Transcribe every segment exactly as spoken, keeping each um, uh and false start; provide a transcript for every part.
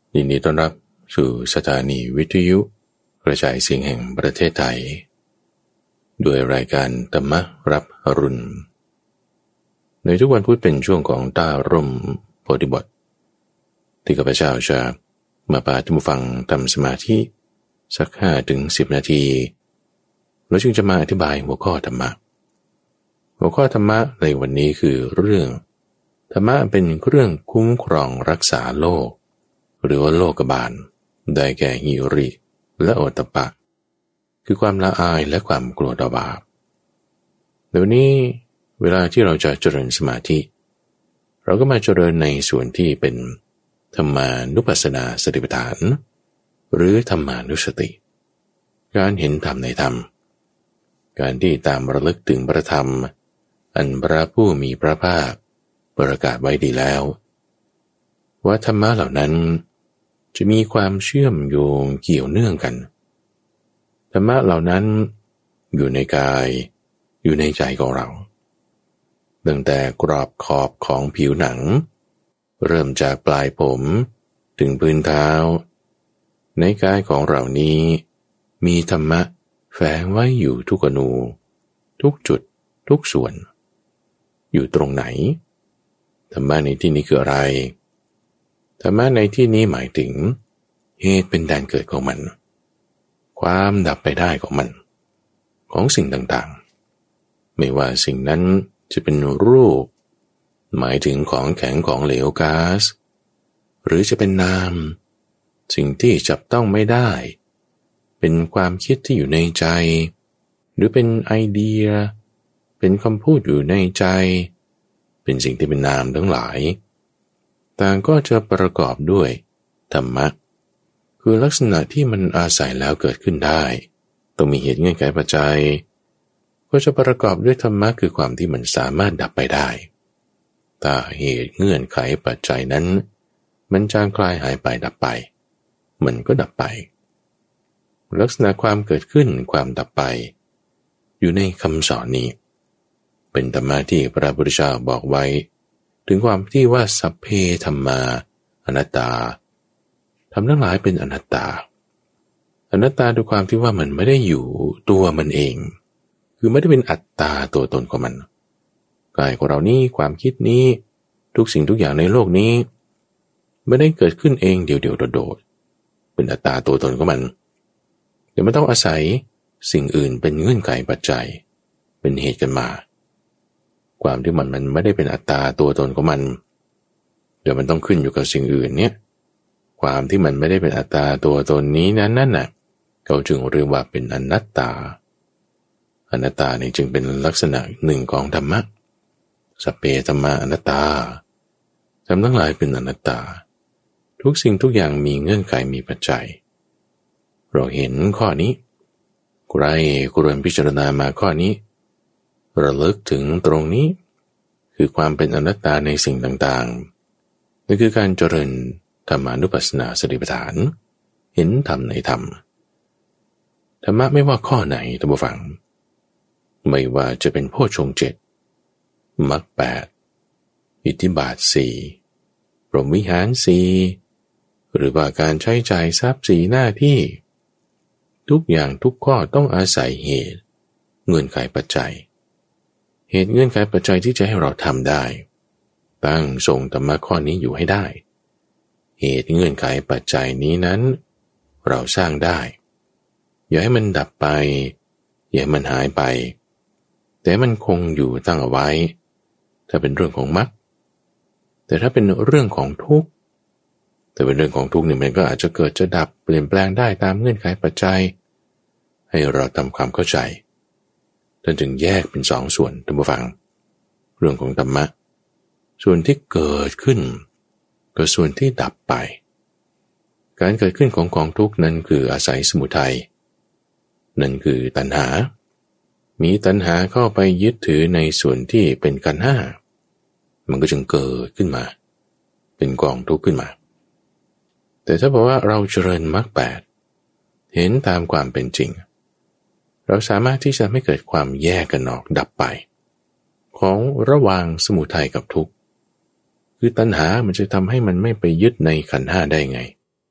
ยินดีต้อนรับสู่สถานีวิทยุกระจายเสียงแห่งประเทศไทยด้วยรายการธรรมรับอรุณในทุกวันพุธเป็นช่วงของต้าร่มโพธิบทที่ข้าพเจ้าจะมาพาท่านผู้ฟังทำสมาธิสักห้าถึงสิบนาทีแล้วจึงจะมาอธิบายหัวข้อธรรมะหัวข้อธรรมะในวันนี้คือเรื่องธรรมะเป็นเรื่องคุ้มครองรักษาโลกหรือว่าโลกบาลได้แก่หิริและโอตตัปปะคือความละอายและความกลัวต่อบาปเดี๋ยวนี้เวลาที่เราจะเจริญสมาธิเราก็มาเจริญในส่วนที่เป็นธรรมานุปัสสนาสติปัฏฐานหรือธรรมานุสติการเห็นธรรมในธรรมการที่ตามระลึกถึงพระธรรมอันพระผู้มีพระภาคประกาศไว้ดีแล้วว่าธรรมะเหล่านั้นจะมีความเชื่อมโยงเกี่ยวเนื่องกันธรรมะเหล่านั้นอยู่ในกายอยู่ในใจของเราตั้งแต่กรอบขอบของผิวหนังเริ่มจากปลายผมถึงพื้นเท้าในกายของเรานี้มีธรรมะแฝงไว้อยู่ทุกอนูทุกจุดทุกส่วนอยู่ตรงไหนธรรมะในที่นี้คืออะไรธรรมะในที่นี้หมายถึงเหตุเป็นแดนเกิดของมันความดับไปได้ของมันของสิ่งต่างๆไม่ว่าสิ่งนั้นจะเป็นรูปหมายถึงของแข็งของเหลวก๊าซหรือจะเป็นนามสิ่งที่จับต้องไม่ได้เป็นความคิดที่อยู่ในใจหรือเป็นไอเดียเป็นคำพูดอยู่ในใจเป็นสิ่งที่เป็นนามทั้งหลายต่างก็จะประกอบด้วยธรรมะคือลักษณะที่มันอาศัยแล้วเกิดขึ้นได้ต้องมีเหตุเงื่อนไขปัจจัยก็จะประกอบด้วยธรรมะคือความที่มันสามารถดับไปได้ถ้าเหตุเงื่อนไขปัจจัยนั้นมันจางคลายหายไปดับไปมันก็ดับไปลักษณะความเกิดขึ้นความดับไปอยู่ในคำสอนนี้เป็นธรรมะที่พระพุทธเจ้าบอกไว้ถึงความที่ว่าสัพเพธัมมาอนัตตาธรรมทั้งหลายเป็นอนัตตาอนัตตาด้วยความที่ว่ามันไม่ได้อยู่ตัวมันเองคือไม่ได้เป็นอัตตาตัวตนของมันกายของเรานี้ความคิดนี้ทุกสิ่งทุกอย่างในโลกนี้ไม่ได้เกิดขึ้นเองเดี่ยวๆโดดๆเป็นอัตตาตัวตนของมันเดี๋ยวมันต้องอาศัยสิ่งอื่นเป็นเงื่อนไขปัจจัยเป็นเหตุกันมาความที่มันมันไม่ได้เป็นอัตตาตัวตนของมันเดี๋ยวมันต้องขึ้นอยู่กับสิ่งอื่นเนี่ยความที่มันไม่ได้เป็นอัตตาตัวตนนี้นั้นนั่นน่ะเขาจึงเรียกว่าเป็นอนัตตาอนัตตานี่จึงเป็นลักษณะหนึ่งของธรรมะสัพเพธัมมาอนัตตาธรรมทั้งหลายเป็นอนัตตาทุกสิ่งทุกอย่างมีเงื่อนไขมีปัจจัยเราเห็นข้อนี้ใครควรพิจารณามาข้อนี้ระลึกถึงตรงนี้คือความเป็นอนัตตาในสิ่งต่างๆนั่นคือการเจริญธรรมานุปัสสนาสติปัฏฐานเห็นธรรมในธรรมธรรมะไม่ว่าข้อไหนท่านผู้ฟังไม่ว่าจะเป็นโพชฌงค์เจ็ดมรรคแปดอิทธิบาทสี่พรหมวิหารสี่หรือว่าการใช้จ่ายทรัพย์สี่หน้าที่ทุกอย่างทุกข้อต้องอาศัยเหตุเงื่อนไขปัจจัยเหตุเงื่อนไขปัจจัยที่จะให้เราทำได้ตั้งทรงธรรมะข้อนี้อยู่ให้ได้เหตุเงื่อนไขปัจจัยนี้นั้นเราสร้างได้อย่าให้มันดับไปอย่าให้มันหายไปแต่มันคงอยู่ตั้งเอาไว้ถ้าเป็นเรื่องของมรรคแต่ถ้าเป็นเรื่องของทุกข์แต่เป็นเรื่องของทุกข์นี่มันก็อาจจะเกิดจะดับเปลี่ยนแปลงได้ตามเงื่อนไขปัจจัยให้เราทำความเข้าใจจนถึงแยกเป็นสองส่วนท่านผู้ฟังเรื่องของธรรมะส่วนที่เกิดขึ้นกับส่วนที่ดับไปการเกิดขึ้นของกองทุกข์นั้นคืออาศัยสมุทัยนั่นคือตัณหามีตัณหาเข้าไปยึดถือในส่วนที่เป็นขันธ์ห้ามันก็จึงเกิดขึ้นมาเป็นกองทุกข์ขึ้นมาแต่ถ้าบอกว่าเราเจริญมรรคแปดเห็นตามความเป็นจริงเราสามารถที่จะไม่เกิดความแยกกันออกดับไปของระหว่างสมุทัยกับทุกข์คือตัณหามันจะทำให้มันไม่ไปยึดในขันธ์ห้าได้ไง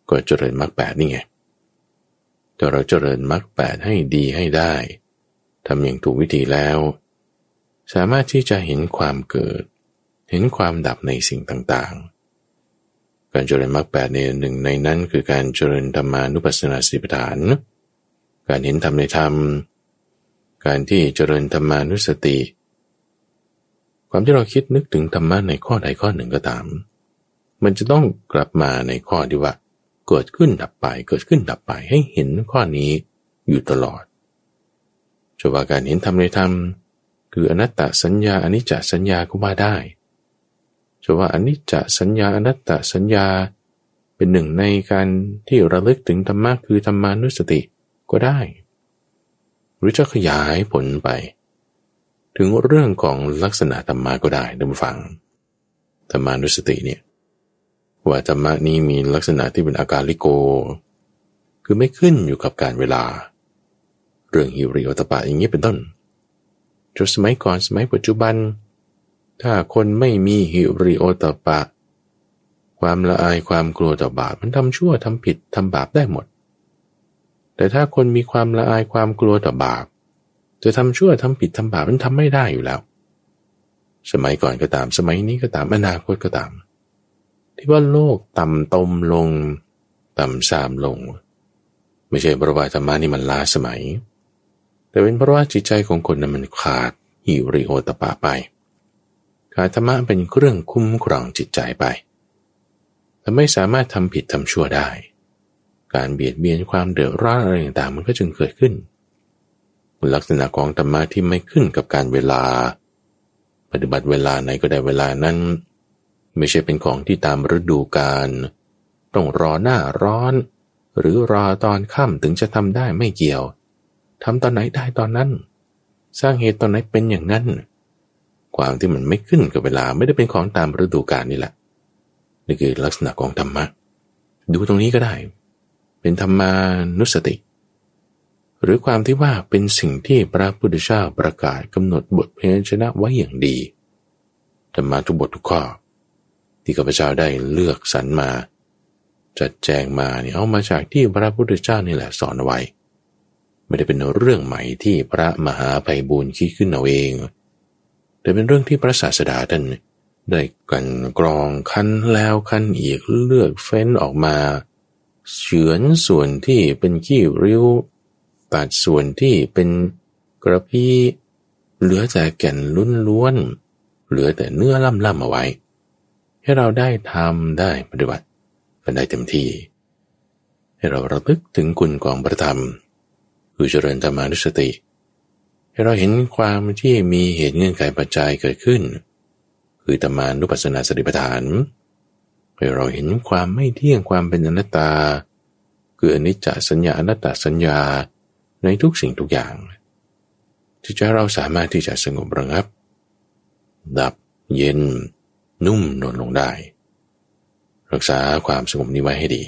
ก็เจริญมรรคแปดนี่ไงถ้าเราเจริญมรรคแปดให้ดีให้ได้ทำอย่างถูกวิธีแล้วสามารถที่จะเห็นความเกิดเห็นความดับในสิ่งต่างๆการเจริญมรรคแปดในหนึ่งในนั้นคือการเจริญธรรมานุปัสสนาสติปัฏฐานการเห็นธรรมในธรรมการที่เจริญธรรมานุสติความที่เราคิดนึกถึงธรรมะในข้อใดข้อหนึ่งก็ตามมันจะต้องกลับมาในข้อที่ว่าเกิดขึ้นดับไปเกิดขึ้นดับไปให้เห็นข้อนี้อยู่ตลอดจะว่าการเห็นธรรมในธรรมคืออนัตตสัญญาอนิจจสัญญาก็ว่าได้จะว่าอนิจจสัญญาอนัตตสัญญาเป็นหนึ่งในการที่ระลึกถึงธรรมะคือธรรมานุสติก็ได้หรือจะขยายผลไปถึงเรื่องของลักษณะธรรมะก็ได้ท่านผู้ฟังธรรมานุสติเนี่ยว่าธรรมะนี้มีลักษณะที่เป็นอากาลิโกคือไม่ขึ้นอยู่กับการเวลาเรื่องหิริโอตปะอย่างนี้เป็นต้นจนสมัยก่อนสมัยปัจจุบันถ้าคนไม่มีหิริโอตปะความละอายความกลัวต่อบาปมันทำชั่วทำผิดทำบาปได้หมดแต่ถ้าคนมีความละอายความกลัวต่อบาปจะทำชั่วทำผิดทำบาปมันทำไม่ได้อยู่แล้วสมัยก่อนก็ตามสมัยนี้ก็ตามอนาคตก็ตามที่ว่าโลกต่ำตมลงต่ำทรามลงไม่ใช่เพราะว่าธรรมะนี่มันล้าสมัยแต่เป็นเพราะว่าจิตใจของคนนั้นมันขาดหิริโอตปะไปขาดธรรมะเป็นเครื่องคุ้มครองจิตใจไปแต่ไม่สามารถทำผิดทำชั่วได้การเบียดเบียนความเดือดร้อนอะไรต่างๆมันก็จึงเกิดขึ้นลักษณะของธรรมะที่ไม่ขึ้นกับการเวลาปฏิบัติเวลาไหนก็ได้เวลานั้นไม่ใช่เป็นของที่ตามฤดูกาลต้องรอหน้าร้อนหรือรอตอนค่ำถึงจะทำได้ไม่เกี่ยวทำตอนไหนได้ตอนนั้นสร้างเหตุตอนไหนเป็นอย่างนั้นความที่มันไม่ขึ้นกับเวลาไม่ได้เป็นของตามฤดูกาลนี่แหละนี่คือลักษณะของธรรมะดูตรงนี้ก็ได้เป็นธรรมานุสติหรือความที่ว่าเป็นสิ่งที่พระพุทธเจ้าประกาศกำหนดบทเพลงชนะไว้อย่างดีธรรมะทุกบททุกข้อที่ข้าพเจ้าได้เลือกสรรมาจัดแจงมาเนี่ยเอามาจากที่พระพุทธเจ้านี่แหละสอนเอาไว้ไม่ได้เป็นเรื่องใหม่ที่พระมหาไพบูลย์คิดขึ้นเอาเองแต่เป็นเรื่องที่พระศาสดาท่านได้กันกรองคั้นแล้วคั้นอีกเลือกเฟ้นออกมาเฉือนส่วนที่เป็นขี้ริ้วตัดส่วนที่เป็นกระพี้เหลือแต่แก่นล้วนๆเหลือแต่เนื้อล่ำๆเอาไว้ให้เราได้ทำได้ปฏิบัติกันได้เต็มที่ให้เราระลึกถึงคุณของพระธรรมคือเจริญธรรมานุสติให้เราเห็นความที่มีเหตุเงื่อนไขปัจจัยเกิดขึ้นคือธรรมานุปัสสนาสติปัฏฐานให้เราเห็นความไม่เที่ยงความเป็นอนัตตาคืออนิจจสัญญาอนัตตสัญญาในทุกสิ่งทุกอย่างที่จะเราสามารถที่จะสงบระงับดับเย็นนุ่มนวลลงได้รักษาความสงบนี้ไว้ให้ดี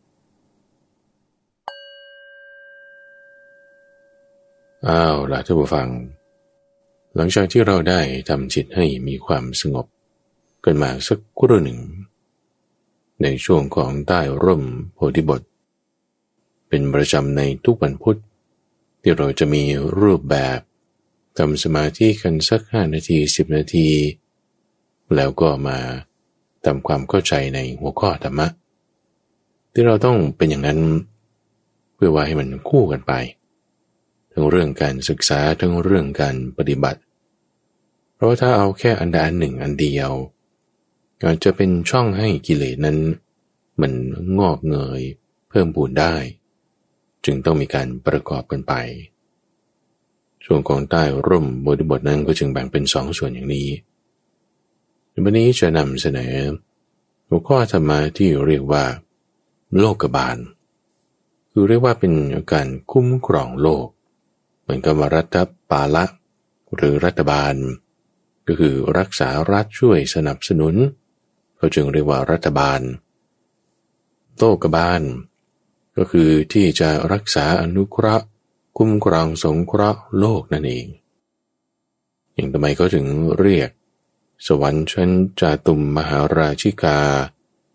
อ้าวล่ะท่านผู้ฟังหลังจากที่เราได้ทำจิตให้มีความสงบกันมาสักครู่หนึ่งในช่วงของใต้ร่มโพธิบทเป็นประจำในทุกวันพุธที่เราจะมีรูปแบบทำสมาธิกันสักห้านาทีสิบนาทีแล้วก็มาทำความเข้าใจในหัวข้อธรรมะที่เราต้องเป็นอย่างนั้นเพื่อว่าให้มันคู่กันไปทั้งเรื่องการศึกษาทั้งเรื่องการปฏิบัติเพราะว่าถ้าเอาแค่อันใดอันหนึ่งอันเดียวก็จะเป็นช่องให้กิเลสนั้นมันงอกเงยเพิ่มพูนได้จึงต้องมีการประกอบกันไปช่วงของใต้ร่มโพธิบทนั้นก็จึงแบ่งเป็นสองส่วนอย่างนี้วันนี้จะนำเสนอหัวข้อธรรมะที่เรียกว่าโลกบาลคือเรียกว่าเป็นการคุ้มครองโลกเหมือนกับว่ารัฐปาละหรือรัฐบาลก็คือรักษารัฐช่วยสนับสนุนเขาจึงเรียกว่ารัฐบาลโลกบาลก็คือที่จะรักษาอนุเคราะห์คุ้มครองสงเคราะห์โลกนั่นเองอย่างทำไมเขาถึงเรียกสวรรค์ชั้นจาตุมมหาราชิกา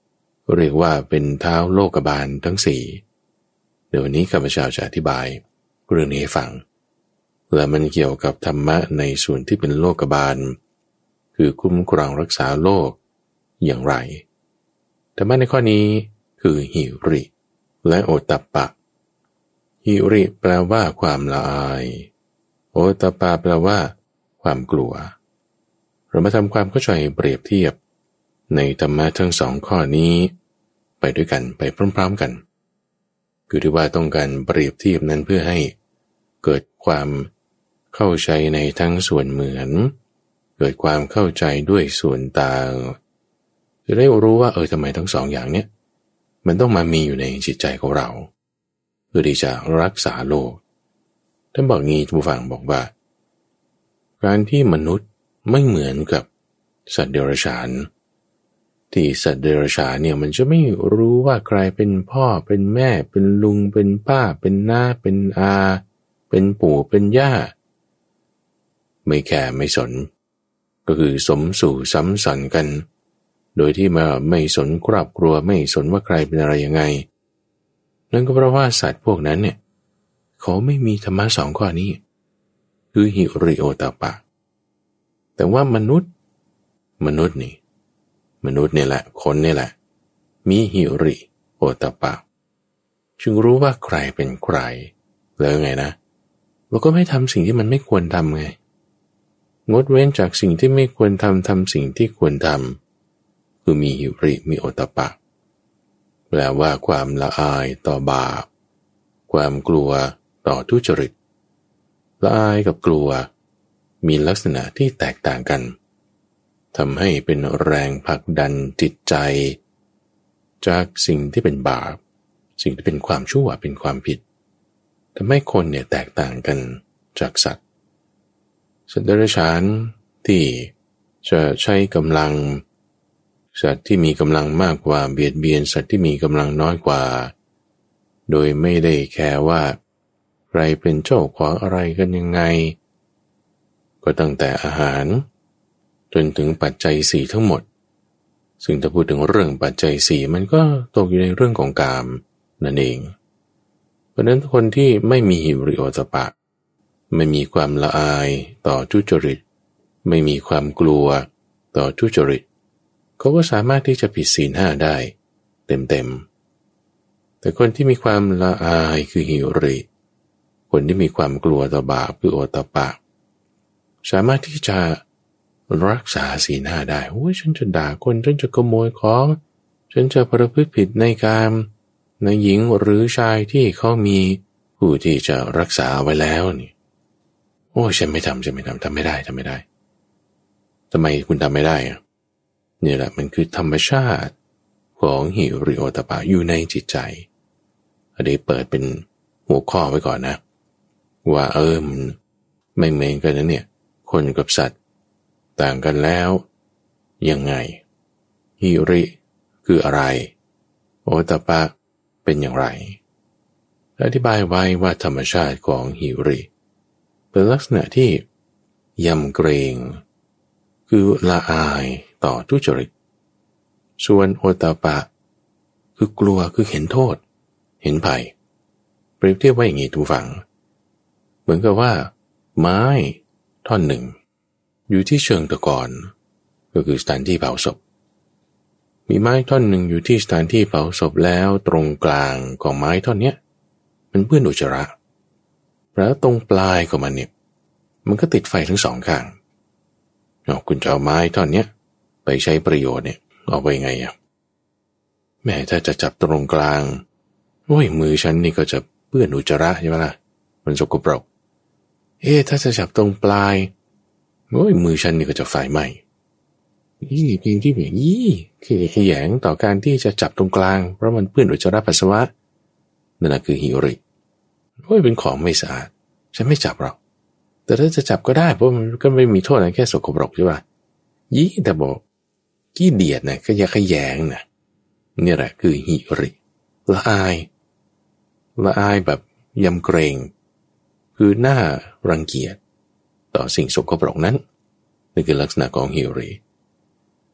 เรียกว่าเป็นเท้าโลกบาลทั้งสี่เดี๋ยววันนี้ข้าพเจ้าจะอธิบายเรื่องนี้ให้ฟังและมันเกี่ยวกับธรรมะในส่วนที่เป็นโลกบาลคือคุ้มครองรักษาโลกอย่างไรธรรมะในข้อนี้คือหิริและโอตตัปปะหิริแปลว่าความละอายโอตตัปปะแปลว่าความกลัวเรามาทำความเข้าใจเปรียบเทียบในธรรมะทั้งสองข้อนี้ไปด้วยกันไปพร้อมๆกันคือที่ว่าต้องการเปรียบเทียบนั้นเพื่อให้เกิดความเข้าใจในทั้งส่วนเหมือนเกิดความเข้าใจด้วยส่วนต่างจะได้รู้ว่าเออทำไมทั้งสองอย่างเนี้ยมันต้องมามีอยู่ในจิตใจของเราเพื่อที่จะรักษาโลกท่านบอกงี้ผู้ฟังบอกว่าการที่มนุษย์ไม่เหมือนกับสัตว์เดรัจฉานที่สัตว์เดรัจฉานเนี่ยมันจะไม่รู้ว่าใครเป็นพ่อเป็นแม่เป็นลุงเป็นป้าเป็นน้าเป็นอาเป็นปู่เป็นย่าไม่แคร์ไม่สนก็คือสมสู่ซ้ำซ้อนกันโดยที่มาไม่สนครอบครัวไม่สนว่าใครเป็นอะไรยังไงนั่นก็เพราะว่าสัตว์พวกนั้นเนี่ยเขาไม่มีธรรมะสองข้อนี้คือหิริโอตตัปปะแต่ว่ามนุษย์มนุษย์นี่มนุษย์เนี่ยแหละคนเนี่ยแหละมีหิริโอตตัปปะจึงรู้ว่าใครเป็นใครแล้วไงนะเราก็ไม่ทำสิ่งที่มันไม่ควรทำไงงดเว้นจากสิ่งที่ไม่ควรทำทำสิ่งที่ควรทำคือมีหิริมีโอตตัปปะแปลว่าความละอายต่อบาปความกลัวต่อทุจริตละอายกับกลัวมีลักษณะที่แตกต่างกันทำให้เป็นแรงผลักดันจิตใจจากสิ่งที่เป็นบาปสิ่งที่เป็นความชั่วเป็นความผิดทำให้คนเนี่ยแตกต่างกันจากสัตว์สัตว์เดรัจฉานที่จะใช้กำลังสัตว์ที่มีกำลังมากกว่าเบียดเบียนสัตว์ที่มีกำลังน้อยกว่าโดยไม่ได้แคร์ว่าใครเป็นเจ้าของอะไรกันยังไงก็ตั้งแต่อาหารจนถึงปัจจัยสี่ทั้งหมดซึ่งถ้าพูดถึงเรื่องปัจจัยสี่มันก็ตกอยู่ในเรื่องของกามนั่นเองเพราะนั้นคนที่ไม่มีหิริโอตตัปปะไม่มีความละอายต่อทุจริตไม่มีความกลัวต่อทุจริตเขาก็สามารถที่จะผิดศีลห้าได้เต็มๆแต่คนที่มีความละอายคือหิริคนที่มีความกลัวต่อบาปคือโอตตัปปะสามารถที่จะรักษาศีลห้าได้โอ้ยฉันจะด่าคนฉันจะขโมยของฉันจะประพฤติผิดในการในหญิงหรือชายที่เขามีผู้ที่จะรักษาไว้แล้วนี่โอ้ยฉันไม่ทำฉันไม่ทำทำไม่ได้ทำไม่ได้ทำไมคุณทำไม่ได้อะนี่แหละมันคือธรรมชาติของหิริโอตตัปปะอยู่ในจิตใจอันนี้เปิดเป็นหัวข้อไว้ก่อนนะว่าเออมันไม่เหมือนกันนะเนี่ยคนกับสัตว์ต่างกันแล้วยังไงหิริคืออะไรโอตตัปปะเป็นอย่างไรอธิบายไว้ว่าธรรมชาติของหิริเป็นลักษณะที่ยำเกรงคือละอายต่อทุจริตส่วนโอตตัปปะคือกลัวคือเห็นโทษเห็นภัยเปรียบเทียบไว้อย่างนี้ทุกฝั่งเหมือนกับว่าไม้ท่อนหนึ่งอยู่ที่เชิงตะกอนก็คือสถานที่เผาศพมีไม้ท่อนหนึ่งอยู่ที่สถานที่เผาศพแล้วตรงกลางของไม้ท่อนเนี้ยมันเปื้อนอุจจาระแล้วตรงปลายของมันเนี่ยมันก็ติดไฟทั้งสองข้างเอาคุณจะเอาไม้ท่อนเนี้ยไปใช้ประโยชน์เนี่ยเอาไปไงอ่ะแม้ถ้าจะจับตรงกลางโอ้ยมือฉันนี่ก็จะเปื้อนอุจจาระใช่ไหมล่ะมันสกปรกเอ๊ะถ้าจะจับตรงปลายโอ้ยมือฉันนี่ก็จะไฟไหม้ยี่เพียงที่แบบยี่คือขยงต่อการที่จะจับตรงกลางเพราะมันเปื้อนอุจจาระปัสสาวะนั่นแหละคือหิริโอ้ยเป็นของไม่สะอาดฉันไม่จับหรอกแต่ถ้าจะจับก็ได้เพราะมันก็ไม่มีโทษอะไรแค่สกปรกใช่ป่ะยี่แต่บอกขี้เดียดนะก็อย่าขยงนะนี่แหละคือหิริละอายละอายแบบยำเกรงคือหน้ารังเกียจต่อสิ่งสกปรกนั้นนี่คือลักษณะของหิริ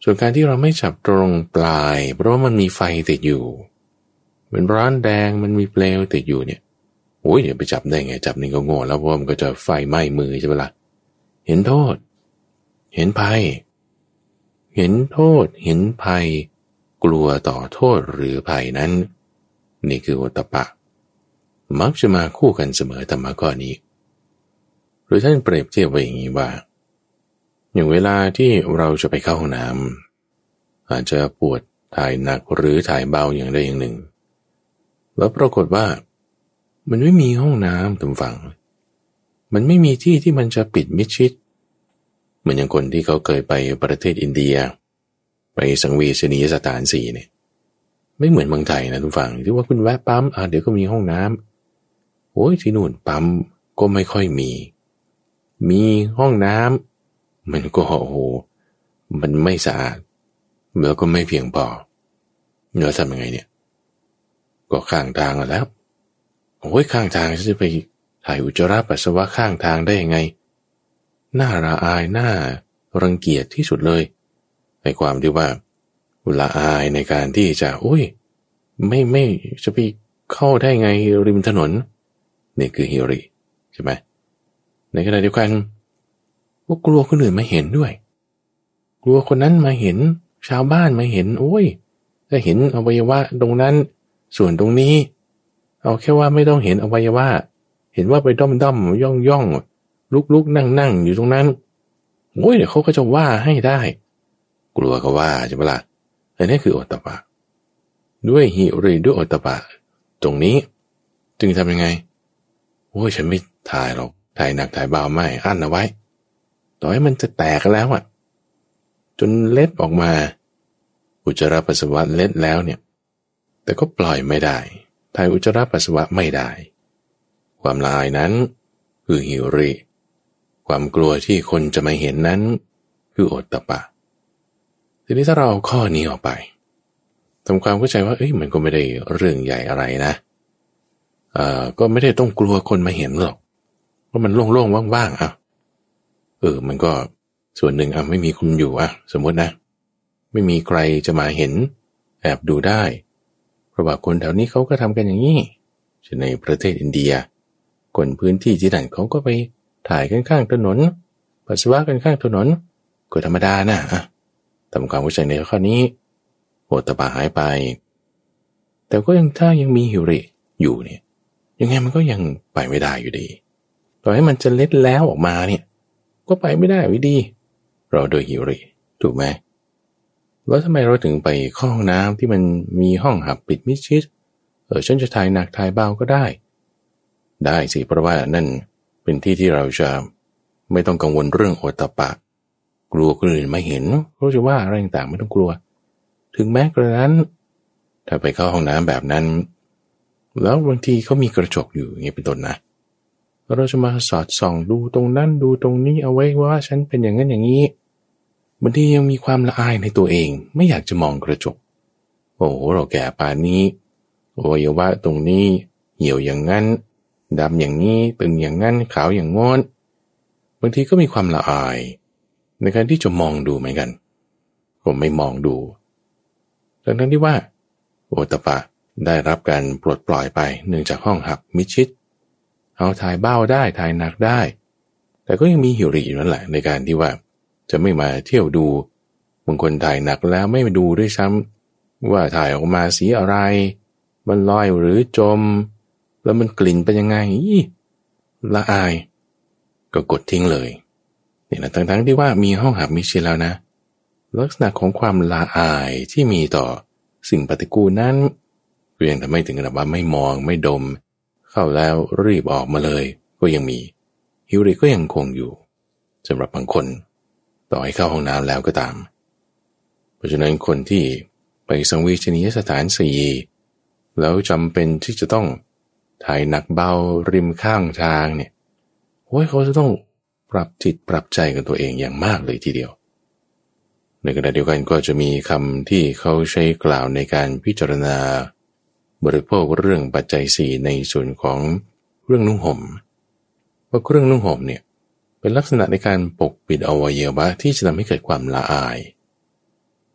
ส่วนการที่เราไม่จับตรงปลายเพราะว่ามันมีไฟติดอยู่มันร้อนแดงมันมีเปลวติดอยู่เนี่ยโอ้ยเดี๋ยวไปจับได้ไงจับนี่ก็โง่แล้วเพราะมันก็จะไฟไหม้มือใช่ไหมล่ะเห็นโทษเห็นภัยเห็นโทษเห็นภัยกลัวต่อโทษหรือภัยนั้นนี่คือโอตตัปปะมักจะมาคู่กันเสมอธรรมะข้อนี้หรือท่านเปรียบเทียบไว้อย่างนี้ว่าอย่างเวลาที่เราจะไปเข้าห้องน้ำอาจจะปวดถ่ายหนักหรือถ่ายเบาอย่างใดอย่างหนึ่งแล้วปรากฏว่ามันไม่มีห้องน้ำตรงฝั่งมันไม่มีที่ที่มันจะปิดมิดชิดเหมือนอย่างคนที่เขาเคยไปประเทศอินเดียไปสังเวชนียสถานสี่เนี่ยไม่เหมือนเมืองไทยนะทุกฝั่งที่ว่าคุณแวะปั๊มอ่าเดี๋ยวก็มีห้องน้ำโอ้ยที่นู่นปั๊มก็ไม่ค่อยมีมีห้องน้ำมันก็โอ้โหมันไม่สะอาดแล้วก็ไม่เพียงพอเราทำยังไงเนี่ยก็ข้างทางแล้วโอ้ยข้างทางจะไปถ่ายอุจจาระปัสสาวะข้างทางได้ยังไงน่าระอายน่ารังเกียจที่สุดเลยในความที่ว่าละอายในการที่จะโอ้ยไม่ไม่จะไปเข้าได้ไงริมถนนนี่คือฮิริใช่ไหมในขณะเดียวกันว่ากลัวคนอื่นมาเห็นด้วยกลัวคนนั้นมาเห็นชาวบ้านมาเห็นโอ้ยถ้าเห็นอวัยวะตรงนั้นส่วนตรงนี้เอาแค่ว่าไม่ต้องเห็นอวัยวะเห็นว่าไปด้อมด้อมย่องย่องลุกลุกนั่งนั่งอยู่ตรงนั้นโอ้ยเดี๋ยวเขาก็จะว่าให้ได้กลัวก็ว่าใช่ไหมล่ะอันนี้คือโอตตัปปะด้วยหิริด้วยโอตตัปปะตรงนี้จึงทำยังไงโอ้ยฉันไม่ถ่ายหรอกถ่ายหนักถ่ายเบาไม่อั้นเอาไว้ต่อให้มันจะแตกแล้วอ่ะจนเล็ดออกมาอุจจาระปัสสาวะเล็ดแล้วเนี่ยแต่ก็ปล่อยไม่ได้ถ่ายอุจจาระปัสสาวะไม่ได้ความละอายนั้นคือหิริความกลัวที่คนจะมาเห็นนั้นคือโอตตัปปะทีนี้ถ้าเราเอาข้อนี้ออกไปทำความเข้าใจว่าเอ้ยมันก็ไม่ได้เรื่องใหญ่อะไรนะเอ่อก็ไม่ได้ต้องกลัวคนมาเห็นหรอกเพราะมันโล่งๆว่างๆอ่ะเออมันก็ส่วนหนึ่งอ่ะไม่มีคุณอยู่อ่ะสมมตินะไม่มีใครจะมาเห็นแอบดูได้เพราะว่าคนแถวนี้เขาก็ทำกันอย่างนี้เช่นในประเทศอินเดียคนพื้นที่ที่นั่นเขาก็ไปถ่ายกันข้างถนนปัสสาวะกันข้างถนนก็ธรรมดานะอ่ะทำความเข้าใจในข้อนี้โอตตัปปะหายไปแต่ก็ยังถ้ายังมีหิริอยู่เนี่ยยังไงมันก็ยังไปไม่ได้อยู่ดีต่อให้มันจะเล็ดแล้วออกมาเนี่ยก็ไปไม่ได้วิดีเราโดยหิริถูกไหมแล้วทำไมเราถึงไปเข้าห้องน้ำที่มันมีห้องหับปิดมิดชิดเออฉันจะถ่ายหนักถ่ายเบาก็ได้ได้สิเพราะว่านั่นเป็นที่ที่เราจะไม่ต้องกังวลเรื่องโอตตัปปะกลัวคนอื่นมาเห็นเขาจะว่าอะไรต่างๆไม่ต้องกลัวถึงแม้กระนั้นถ้าไปเข้าห้องน้ำแบบนั้นแล้วบางทีเขามีกระจกอยู่อย่างนี้เป็นต้นนะเราจะมาสอดส่องดูตรงนั้นดูตรงนี้เอาไว้ว่าฉันเป็นอย่างนั้นอย่างนี้บางทียังมีความละอายในตัวเองไม่อยากจะมองกระจกโอ้โหเราแก่ป่านนี้อวัยวะตรงนี้เหี่ยวอย่างนั้นดำอย่างนี้ตึงอย่างนั้นขาวอย่างงอนบางทีก็มีความละอายในการที่จะมองดูเหมือนกันผมไม่มองดูดังนั้นที่ว่าโอตตัปปะได้รับการปลดปล่อยไปเนื่องจากห้องหับมิดชิดเอาถ่ายเบ้าได้ถ่ายหนักได้แต่ก็ยังมีหิริอยู่นั่นแหละในการที่ว่าจะไม่มาเที่ยวดูบางคนถ่ายหนักแล้วไม่มาดูด้วยซ้ำว่าถ่ายออกมาสีอะไรมันลอยหรือจมแล้วมันกลิ่นเป็นยังไงละอายก็กดทิ้งเลยนี่นะทั้งๆที่ว่ามีห้องหับมิดชิดแล้วนะลักษณะของความละอายที่มีต่อสิ่งปฏิกูลนั้นเพียงแต่ไม่ถึงกับว่าไม่มองไม่ดมเข้าแล้วรีบออกมาเลยก็ยังมีหิริก็ยังคงอยู่สำหรับบางคนต่อให้เข้าห้องน้ำแล้วก็ตามเพราะฉะนั้นคนที่ไปสังเวชนียสถานสี่แล้วจำเป็นที่จะต้องถ่ายหนักเบาริมข้างทางเนี่ยโอ้ยเขาจะต้องปรับจิตปรับใจกับตัวเองอย่างมากเลยทีเดียวในขณะเดียวกันก็จะมีคำที่เขาใช้กล่าวในการพิจารณาบริโภคเรื่องปัจจัยสี่ในส่วนของเรื่องนุ่งห่มว่าเครื่องนุ่งห่มเนี่ยเป็นลักษณะในการปกปิดอวัยวะที่จะทำให้เกิดความละอาย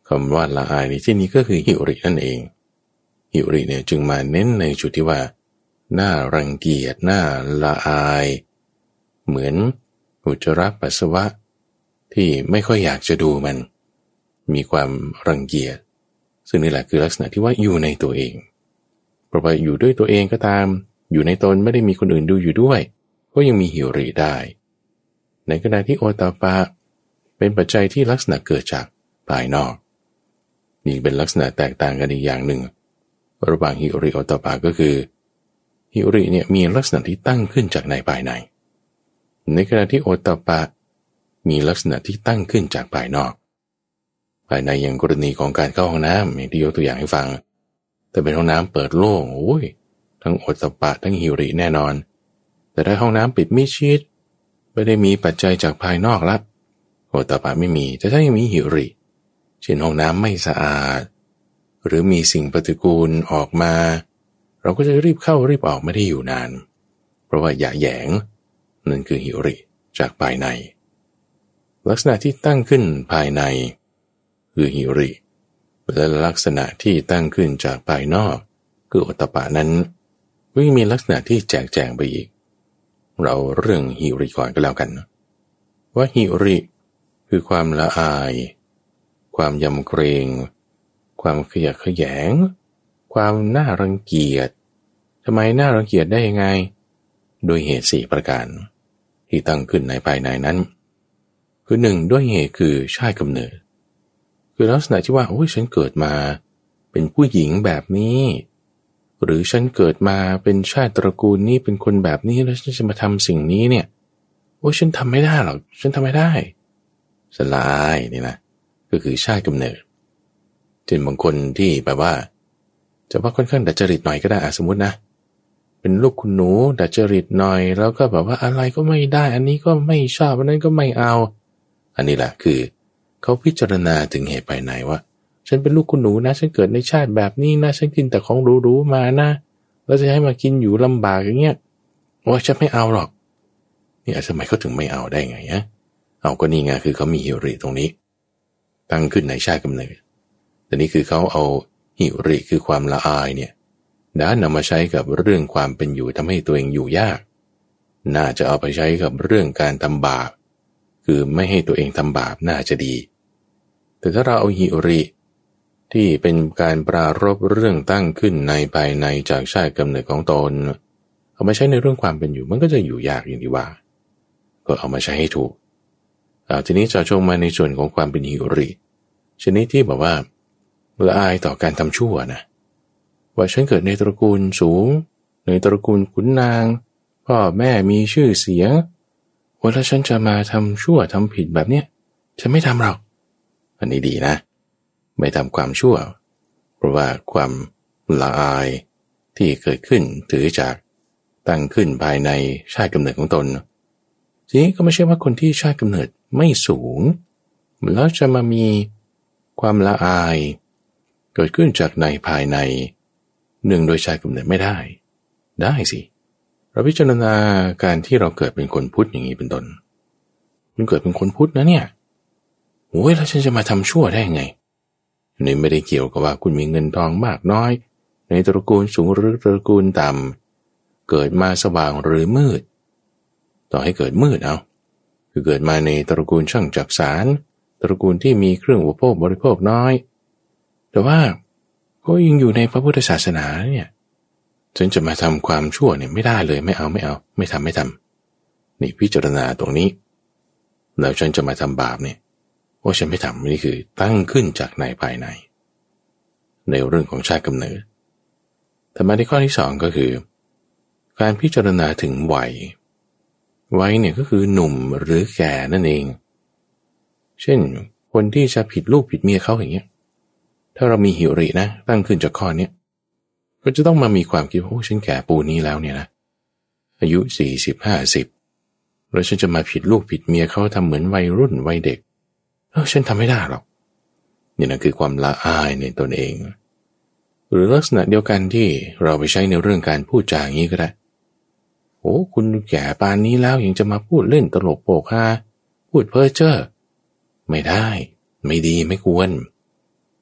คำว่าละอายในที่นี้ก็คือหิรินั่นเองหิริเนี่ยจึงมาเน้นในจุดที่ว่าน่ารังเกียจน่าละอายเหมือนอุจจาระปัสสาวะที่ไม่ค่อยอยากจะดูมันมีความรังเกียจซึ่งนี่แหละคือลักษณะที่ว่าอยู่ในตัวเองเพราะว่าอยู่ด้วยตัวเองก็ตามอยู่ในตนไม่ได้มีคนอื่นดูอยู่ด้วยก็ยังมีหิริได้ในขณะที่โอตตัปปะเป็นปัจจัยที่ลักษณะเกิดจากภายนอกนี่เป็นลักษณะแตกต่างกันอีกอย่างหนึ่งระหว่างหิริโอตตัปปะก็คือหิริเนี่ยมีลักษณะที่ตั้งขึ้นจากในภายในในขณะที่โอตตัปปะมีลักษณะที่ตั้งขึ้นจากภายนอกภายในอย่างกรณีของการเข้าห้องน้ำอย่างที่ยกตัวอย่างให้ฟังแต่เป็นห้องน้ำเปิดโล่งโอ้ยทั้งโอตตัปปะทั้งหิริแน่นอนแต่ถ้าห้องน้ำปิดมิดชิดไม่ได้มีปัจจัยจากภายนอกละโอตตัปปะไม่มีแต่ถ้ายังมีหิริเช่นห้องน้ำไม่สะอาดหรือมีสิ่งปฏิกูลออกมาเราก็จะรีบเข้ารีบออกไม่ได้อยู่นานเพราะว่าหยะแหยงนั่นคือหิริจากภายในลักษณะที่ตั้งขึ้นภายในคือหิริและลักษณะที่ตั้งขึ้นจากภายนอกคือโอตตัปปะนั้นก็ยังมีลักษณะที่แจกแจงไปอีกเราเรื่องหิริก่อนก็แล้วกันว่าหิริคือความละอายความยำเกรงความขยะแขยงความน่ารังเกียจทำไมน่ารังเกียจได้ยังไงโดยเหตุสี่ประการที่ตั้งขึ้นในภายในนั้นคือหนึ่งด้วยเหตุคือชาติกำเนิดคือลักษณะที่ว่าโอ้ยฉันเกิดมาเป็นผู้หญิงแบบนี้หรือฉันเกิดมาเป็นชาติตระกูลนี้เป็นคนแบบนี้แล้วฉันจะมาทำสิ่งนี้เนี่ยโอ้ยฉันทำไม่ได้หรอกฉันทำไม่ได้สลายนี่นะก็คือชาติกำเนิดเช่นบางคนที่แบบว่าจะว่าค่อนข้างดัดจริตหน่อยก็ได้สมมตินะเป็นลูกคุณหนูดัดจริตหน่อยแล้วก็แบบว่าอะไรก็ไม่ได้อันนี้ก็ไม่ชอบอันนั้นก็ไม่เอาอันนี้แหละคือเขาพิจารณาถึงเหตุภายในว่าฉันเป็นลูกคุณหนูนะฉันเกิดในชาติแบบนี้นะฉันกินแต่ของหรูๆมานะแล้วจะให้มากินอยู่ลำบากอย่างเงี้ยโอ้ยฉันไม่เอาหรอกนี่ทำไมเขาถึงไม่เอาได้ไงฮะเอาก็นี่ไงคือเขามีหิริตรงนี้ตั้งขึ้นในชาติกำเนิดแต่นี่คือเขาเอาหิริคือความละอายเนี่ยด้านนำมาใช้กับเรื่องความเป็นอยู่ทำให้ตัวเองอยู่ยากน่าจะเอาไปใช้กับเรื่องการทำบาปคือไม่ให้ตัวเองทำบาปน่าจะดีแต่ถ้าเราเอาหิริที่เป็นการปรารภเรื่องตั้งขึ้นในภายในจากชาติกำเนิดของตนเอามาใช้ในเรื่องความเป็นอยู่มันก็จะอยู่ยากอย่างที่ว่าก็เอามาใช้ให้ถูกเอาทีนี้จะชงมาในส่วนของความเป็นหิริชนิดที่แบบว่าละอายต่อการทำชั่วนะว่าฉันเกิดในตระกูลสูงในตระกูลขุนนางพ่อแม่มีชื่อเสียงว่าถ้าฉันจะมาทำชั่วทำผิดแบบเนี้ยฉันไม่ทำหรอกอันนี้ดีนะไม่ทำความชั่วเพราะว่าความละอายที่เกิดขึ้นถือจากตั้งขึ้นภายในชาติกำเนิดของตนทีนี้ก็ไม่ใช่ว่าคนที่ชาติกำเนิดไม่สูงแล้วจะมามีความละอายเกิดขึ้นจากในภายในหนึ่งโดยชาติกำเนิดไม่ได้ได้สิเราพิจารณาการที่เราเกิดเป็นคนพุทธอย่างนี้เป็นต้นมันเกิดเป็นคนพุทธนะเนี่ยโอ้ยแล้วฉันจะมาทำชั่วได้ยังไงนี่ไม่ได้เกี่ยวกับว่าคุณมีเงินทองมากน้อยในตระกูลสูงหรือตระกูลต่ำเกิดมาสว่างหรือมืดต่อให้เกิดมืดเอาคือเกิดมาในตระกูลช่างจักสารตระกูลที่มีเครื่องอุปโภคบริโภคน้อยแต่ว่าก็ยังอยู่ในพระพุทธศาสนาเนี่ยฉันจะมาทำความชั่วเนี่ยไม่ได้เลยไม่เอาไม่เอาไม่ทำไม่ทำนี่พิจารณาตรงนี้แล้วฉันจะมาทำบาปเนี่ยโอ้ฉันไม่ทำนี่คือตั้งขึ้นจากในภายในในเรื่องของชาติกำเนิดแต่มาที่ข้อที่สองก็คือการพิจารณาถึงวัยวัยเนี่ยก็คือหนุ่มหรือแก่นั่นเองเช่นคนที่จะผิดลูกผิดเมียเขาอย่างเงี้ยถ้าเรามีหิรินะตั้งขึ้นจากข้อนี้ก็จะต้องมามีความคิดว่าโอ้ฉันแก่ปูนี้แล้วเนี่ยนะอายุสี่สิบห้าสิบแล้วฉันจะมาผิดลูกผิดเมียเขาทำเหมือนวัยรุ่นวัยเด็กเออฉันทำไม่ได้หรอกนี่นะคือความละอายในตนเองหรือลักษณะเดียวกันที่เราไปใช้ในเรื่องการพูดจาอย่างนี้ก็ได้โอ้คุณแก่ปานนี้แล้วยังจะมาพูดเล่นตลกโปกฮาพูดเพ้อเจ้อไม่ได้ไม่ดีไม่ควร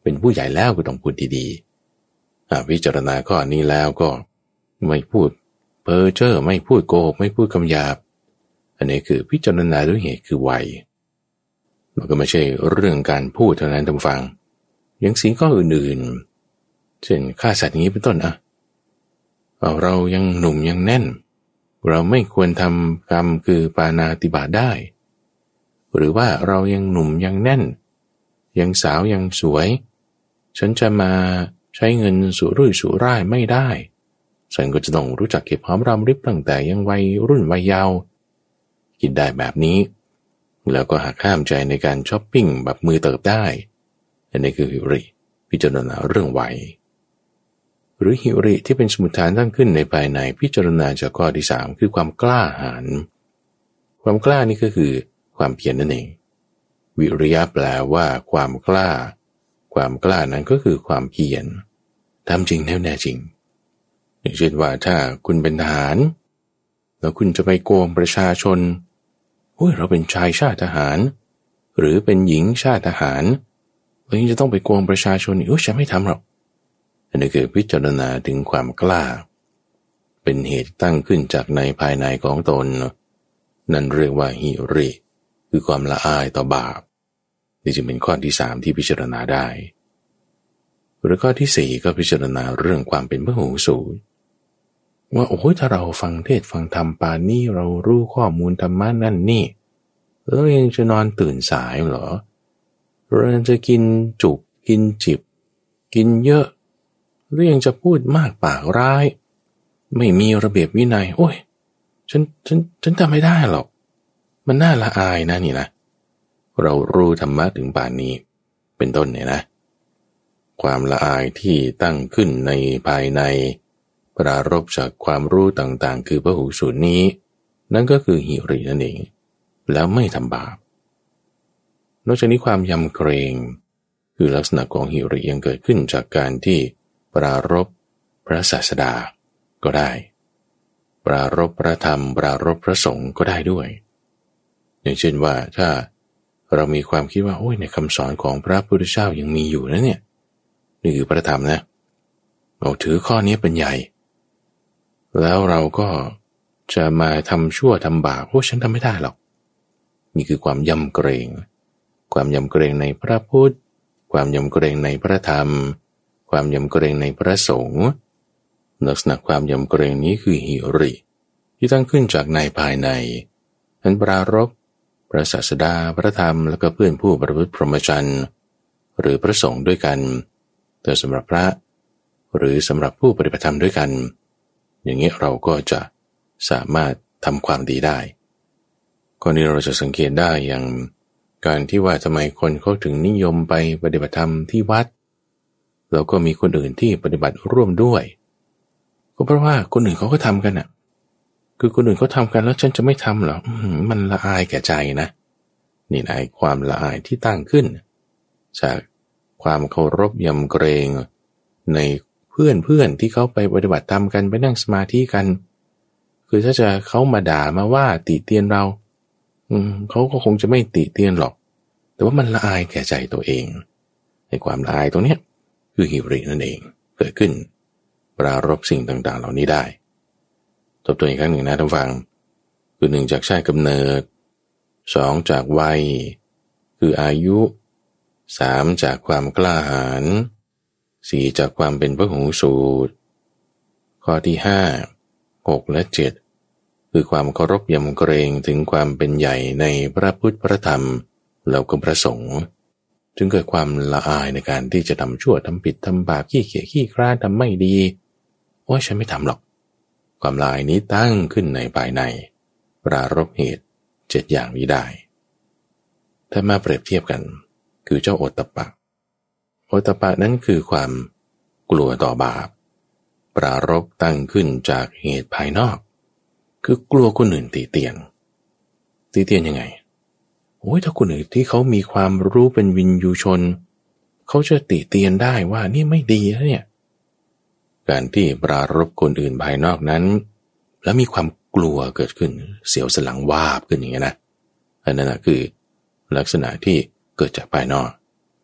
เป็นผู้ใหญ่แล้วก็ต้องพูดดีๆอ่าพิจารณาข้อนี้แล้วก็ไม่พูดเพ้อเจ้อไม่พูดโกหกไม่พูดคำหยาบอันนี้คือพิจารณาด้วยเหตุคือไวมันก็ไม่ใช่เรื่องการพูดเท่านั้นท่านฟังยังสิ่งข้ออื่นๆเช่นฆ่าสัตว์อย่างนี้เป็นต้นอ่ะเอาเรายังหนุ่มยังแน่นเราไม่ควรทำกรรมคือปาณาติบาตได้หรือว่าเรายังหนุ่มยังแน่นยังสาวยังสวยฉันจะมาใช้เงินสุรุ่ยสุร่ายไม่ได้ฉันก็จะต้องรู้จักเก็บหอมรอมริบตั้งแต่ยังวัยรุ่นวัยเยาว์คิดได้แบบนี้แล้วก็หักห้ามใจในการช้อปปิ้งแบบมือเติบได้อันนี้คือหิริพิจารณาเรื่องวัยหรือหิริที่เป็นสมุทฐานตั้งขึ้นในภายในพิจารณาจากข้อที่สามคือความกล้าหาญความกล้านี่ก็คือความเพียรนั่นเองวิริยะแปลว่าความกล้าความกล้านั้นก็คือความเพียรทำจริงแน่แน่จริงอย่างเช่นว่าถ้าคุณเป็นทหารแล้วคุณจะไปโกงประชาชนโอ้ยเราเป็นชายชาติทหารหรือเป็นหญิงชาติทหารเรายังจะต้องไปโกงประชาชนโอ้ยฉันไม่ทำหรอกอันนี้คือพิจารณาถึงความกล้าเป็นเหตุตั้งขึ้นจากในภายในของตนนั่นเรียกว่าหิริคือความละอายต่อบาปนี่จึงเป็นข้อที่สามที่พิจารณาได้หรือข้อที่สี่ก็พิจารณาเรื่องความเป็นพหูสูตรว่าโอ้ยถ้าเราฟังเทศฟังธรรมปานนี้เรารู้ข้อมูลธรรมะนั่นนี่แล้วยังจะนอนตื่นสายเหรอเราจะกินจุกกินจิบกินเยอะหรือยังจะพูดมากปากร้ายไม่มีระเบียบวินัยโอ้ยฉันฉันฉันทำไม่ได้หรอกมันน่าละอายนะนี่นะเรารู้ธรรมะถึงป่านนี้เป็นต้นเนี่ยนะความละอายที่ตั้งขึ้นในภายในปรารภจากความรู้ต่างๆคือพหูสูตรนี้นั่นก็คือหิรินั่นเองแล้วไม่ทำบาปนอกจากนี้ความยำเกรงคือลักษณะของหิริยังเกิดขึ้นจากการที่ปรารภพระศาสดาก็ได้ปรารภพระธรรมปรารภพพระสงฆ์ก็ได้ด้วยอย่างเช่นว่าถ้าเรามีความคิดว่าโอ้ยในคำสอนของพระพุทธเจ้ายังมีอยู่นะเนี่ยนี่คือพระธรรมนะเราถือข้อนี้เป็นใหญ่แล้วเราก็จะมาทำชั่วทำบาปโอ้ฉันทำไม่ได้หรอกนี่คือความยำเกรงความยำเกรงในพระพุทธความยำเกรงในพระธรรมความยำเกรงในพระสงฆ์ลักษณะความยำเกรงนี้คือหิริที่ตั้งขึ้นจากในภายในนั้นปรารภพระศาสดาพระธรรมแล้วก็เพื่อนผู้ประพฤติพรหมจรรย์หรือพระสงฆ์ด้วยกันแต่สำหรับพระหรือสำหรับผู้ปฏิบัติธรรมด้วยกันอย่างนี้เราก็จะสามารถทำความดีได้ข้อนี้เราจะสังเกตได้อย่างการที่ว่าทำไมคนเขาถึงนิยมไปปฏิบัติธรรมที่วัดแล้วก็มีคนอื่นที่ปฏิบัติร่วมด้วยก็เพราะว่าคนอื่นเขาก็ทำกันน่ะคือคนอื่นเขาทำกันแล้วฉันจะไม่ทำเหรอมันละอายแก่ใจนะนี่ไอ้ความละอายที่ตั้งขึ้นจากความเคารพยำเกรงในเพื่อนเพื่อนที่เขาไปปฏิบัติธรรมกันไปนั่งสมาธิกันคือถ้าจะเขามาด่ามาว่าติเตียนเราอืมเขาก็คงจะไม่ติเตียนหรอกแต่ว่ามันละอายแก่ใจตัวเองในความละอายตรงนี้คือหิรินั่นเองเกิดขึ้นปรารภสิ่งต่างๆเหล่านี้ได้ทบทวนอีกครั้งหนึ่งนะท่านฟังคือหนึ่งจากชาติกำเนิดสองจากวัยคืออายุสามจากความกล้าหาญสี่จากความเป็นพหูสูตรข้อที่ห้าหกและเจ็ดคือความเคารพยำเกรงถึงความเป็นใหญ่ในพระพุทธพระธรรมแล้วก็พระสงฆ์จึงเกิดความละอายในการที่จะทำชั่วทำผิดทำบาปขี้เกียจขี้คร้านทำไม่ดีโอ้ยฉันไม่ทำหรอกความละอายนี้ตั้งขึ้นในภายในปรารภเหตุเจ็ดอย่างนี้ได้ถ้ามาเปรียบเทียบกันคือเจ้าโอตตัปปะโอตตัปปะนั้นคือความกลัวต่อบาปปรารภตั้งขึ้นจากเหตุภายนอกคือกลัวคนอื่นติเตียนติเตียนยังไงโอ้ยถ้าคนอื่นที่เขามีความรู้เป็นวินยูชนเขาจะติเตียนได้ว่านี่ไม่ดีนะเนี่ยการที่ปรารภคนอื่นภายนอกนั้นแล้วมีความกลัวเกิดขึ้นเสียวสนหลังวาบขึ้นอย่างนี้นะอันนั้นนะคือลักษณะที่เกิดจากภายนอก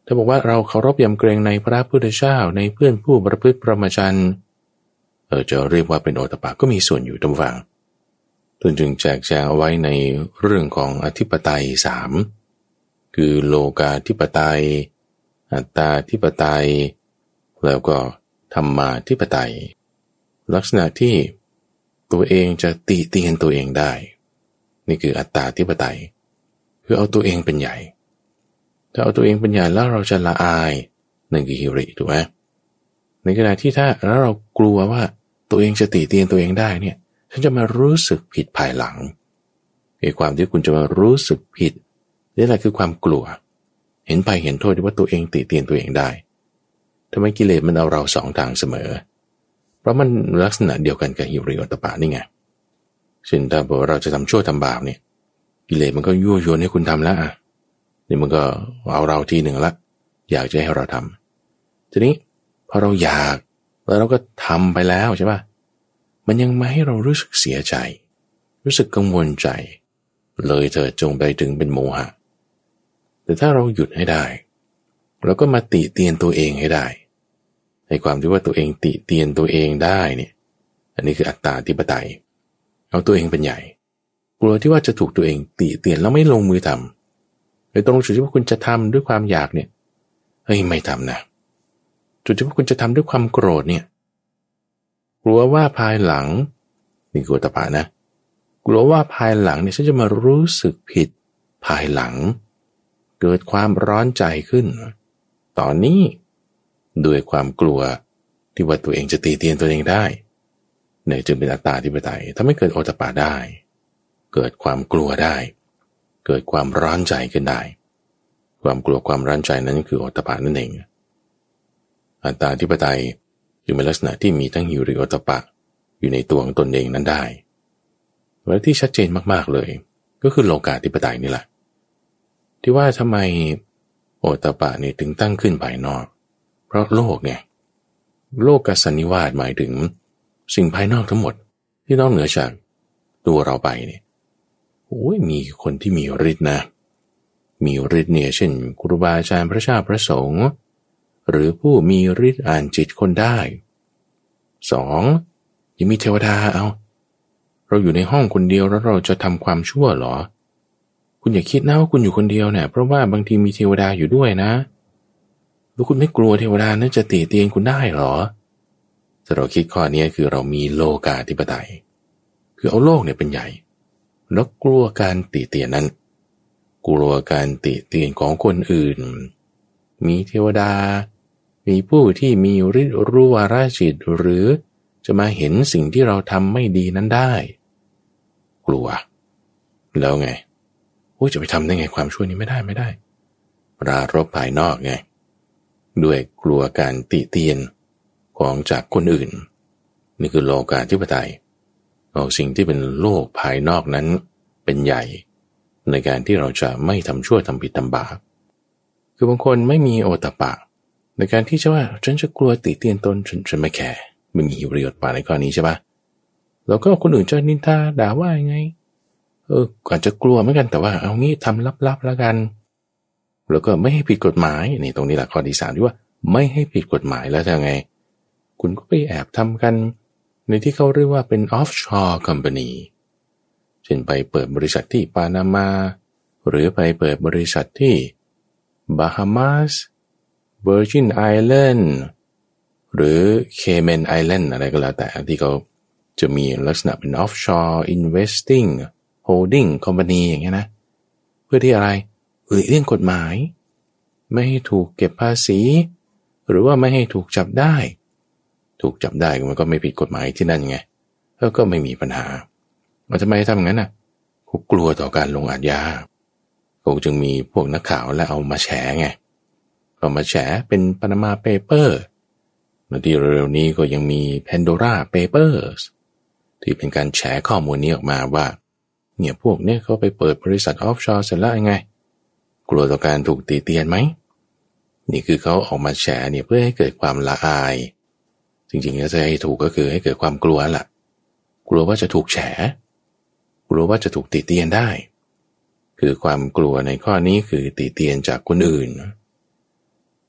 ถ้าบอกว่าเราเคารพยำเกรงในพระพุทธเจ้าในเพื่อนผู้ประพฤติพรหมจรรย์เออจะเรียกว่าเป็นโอตปะก็มีส่วนอยู่ตรงฝั่งตนจึงแจกแจงเอาไว้ในเรื่องของอธิปไตยสามคือโลกาธิปไตยอัตตาธิปไตยแล้วก็ธรรมาธิปไตยลักษณะที่ตัวเองจะติเตียนตัวเองได้นี่คืออัตตาธิปไตยคือเอาตัวเองเป็นใหญ่ถ้าเอาตัวเองเป็นใหญ่แล้วเราจะละอายนั่นคือฮิริถูกไหมในขณะที่ถ้าแล้วเรากลัวว่าตัวเองจะติเตียนตัวเองได้เนี่ยฉันจะมารู้สึกผิดภายหลังไอ้ความที่คุณจะมารู้สึกผิดนี่แหละคือความกลัวเห็นไปเห็นโทษที่ว่าตัวเองติเตียนตัวเองได้ทำไมกิเลสมันเอาเราสองทางเสมอเพราะมันลักษณะเดียวกันกับฮิริโอตปะนี่ไงเช่นถ้าบอกว่าเราจะทำชั่วทำบาปเนี่ยกิเลสมันก็ยั่วยวนให้คุณทำแล้วอ่ะนี่มันก็เอาเราทีหนึ่งละอยากจะให้เราทำทีนี้พอเราอยากแล้วเราก็ทำไปแล้วใช่ป่ะมันยังมาให้เรารู้สึกเสียใจรู้สึกกังวลใจเลยเธอจงไปถึงเป็นโมหะแต่ถ้าเราหยุดให้ได้เราก็มาติเตียนตัวเองให้ได้ในความที่ว่าตัวเองติเตียนตัวเองได้เนี่ยอันนี้คืออัตตาธิปไตยเอาตัวเองเป็นใหญ่กลัวที่ว่าจะถูกตัวเองติเตียนแล้วไม่ลงมือทำในตรงจุดที่ว่าคุณจะทำด้วยความอยากเนี่ยเฮ้ยไม่ทำนะจุดที่ว่าคุณจะทำด้วยความโกรธเนี่ยกลัวว่าภายหลังนี่คือโอตปะนะกลัวว่าภายหลังเนี่ยฉันจะมารู้สึกผิดภายหลังเกิดความร้อนใจขึ้นตอนนี้ด้วยความกลัวที่ว่าตัวเองจะตีเตียนตัวเองได้เนี่ยจึงเป็นอัตตาธิปไตยถ้าไม่เกิดโอตปะได้เกิดความกลัวได้เกิดความร้อนใจขึ้นได้ความกลัวความร้อนใจนั้นคือโอตปะนั่นเองอัตตาธิปไตยอยู่ในลักษณะที่มีทั้งฮิริโอตปะอยู่ในตัวของตนเองนั้นได้และที่ชัดเจนมากๆเลยก็คือโลกาธิปไตยนี่แหละที่ว่าทำไมโอตปะนี่ถึงตั้งขึ้นภายนอกเพราะโลกไงโลกกัสสันนิวาสหมายถึงสิ่งภายนอกทั้งหมดที่นอกเหนือจากตัวเราไปเนี่ยโอ้ยมีคนที่มีฤทธิ์นะมีฤทธิ์เนี่ยเช่นครูบาอาจารย์พระเจ้าพระสงฆ์หรือผู้มีฤทธิ์อ่านจิตคนได้สองยังมีเทวดาเอาเราอยู่ในห้องคนเดียวแล้วเราจะทำความชั่วหรอคุณอย่าคิดนะว่าคุณอยู่คนเดียวเนี่ยเพราะว่าบางทีมีเทวดาอยู่ด้วยนะแล้วคุณไม่กลัวเทวดานั่นจะติเตียนคุณได้หรอถ้าเราคิดข้อนี้คือเรามีโลกาธิปไตยคือเอาโลกเนี่ยเป็นใหญ่แล้วกลัวการติเตียนนั้นกลัวการติเตียนของคนอื่นมีเทวดามีผู้ที่มีฤทธิ์รู้วาระจิตหรือจะมาเห็นสิ่งที่เราทำไม่ดีนั้นได้กลัวแล้วไงโอ้ยจะไปทำได้ไงความชั่วนี้ไม่ได้ไม่ได้ปรารภภายนอกไงด้วยกลัวการติเตียนของจากคนอื่นนี่คือโลกาธิปไตยเอาสิ่งที่เป็นโลกภายนอกนั้นเป็นใหญ่ในการที่เราจะไม่ทำชั่วทำผิดทำบาปคือบางคนไม่มีโอตปะในการที่จะว่าฉันจะกลัวติเตียนตนฉันฉันไม่แคร์ไม่มีประโยชน์ป่าในข้อนี้ใช่ปะแล้วก็คนอื่นจะนินทาด่าว่ายังไงเอออาจจะกลัวเหมือนกันแต่ว่าเอางี้ทำลับๆแล้วกันแล้วก็ไม่ให้ผิดกฎหมายนี่ตรงนี้แหละข้อที่สามที่ว่าไม่ให้ผิดกฎหมายแล้วจะไงคุณก็ไปแอบทำกันในที่เขาเรียกว่าเป็น offshore company เช่นไปเปิดบริษัทที่ปานามาหรือไปเปิดบริษัทที่บาฮามาสเวอร์จินไอแลนด์หรือเคแมนไอแลนด์อะไรก็แล้วแต่ที่เขาจะมีลักษณะเป็น offshore investing holding company อย่างเงี้ยนะเพื่อที่อะไรหลีกเลี่ยงกฎหมายไม่ให้ถูกเก็บภาษีหรือว่าไม่ให้ถูกจับได้ถูกจับได้มันก็ไม่ผิดกฎหมายที่นั่นไงแล้วก็ไม่มีปัญหาว่าทำไมทำงั้นน่ะเขากลัวต่อการลงอาญาเขาจึงมีพวกนักข่าวและเอามาแฉไงเอามาแฉเป็น Panama Paper ในที่เร็วๆนี้ก็ยังมี Pandora Papers ที่เป็นการแฉข้อมูลนี้ออกมาว่าเนี่ยพวกเนี้ยเขาไปเปิดบริษัทออฟชอร์เสร็จแล้วยังไงกลัวต่อการถูกตีเตียนไหมนี่คือเขาออกมาแฉเนี่ยเพื่อให้เกิดความละอายจริงๆจะให้ถูกก็คือให้เกิดความกลัวล่ะกลัวว่าจะถูกแฉกลัวว่าจะถูกตีเตียนได้คือความกลัวในข้อนี้คือตีเตียนจากคนอื่น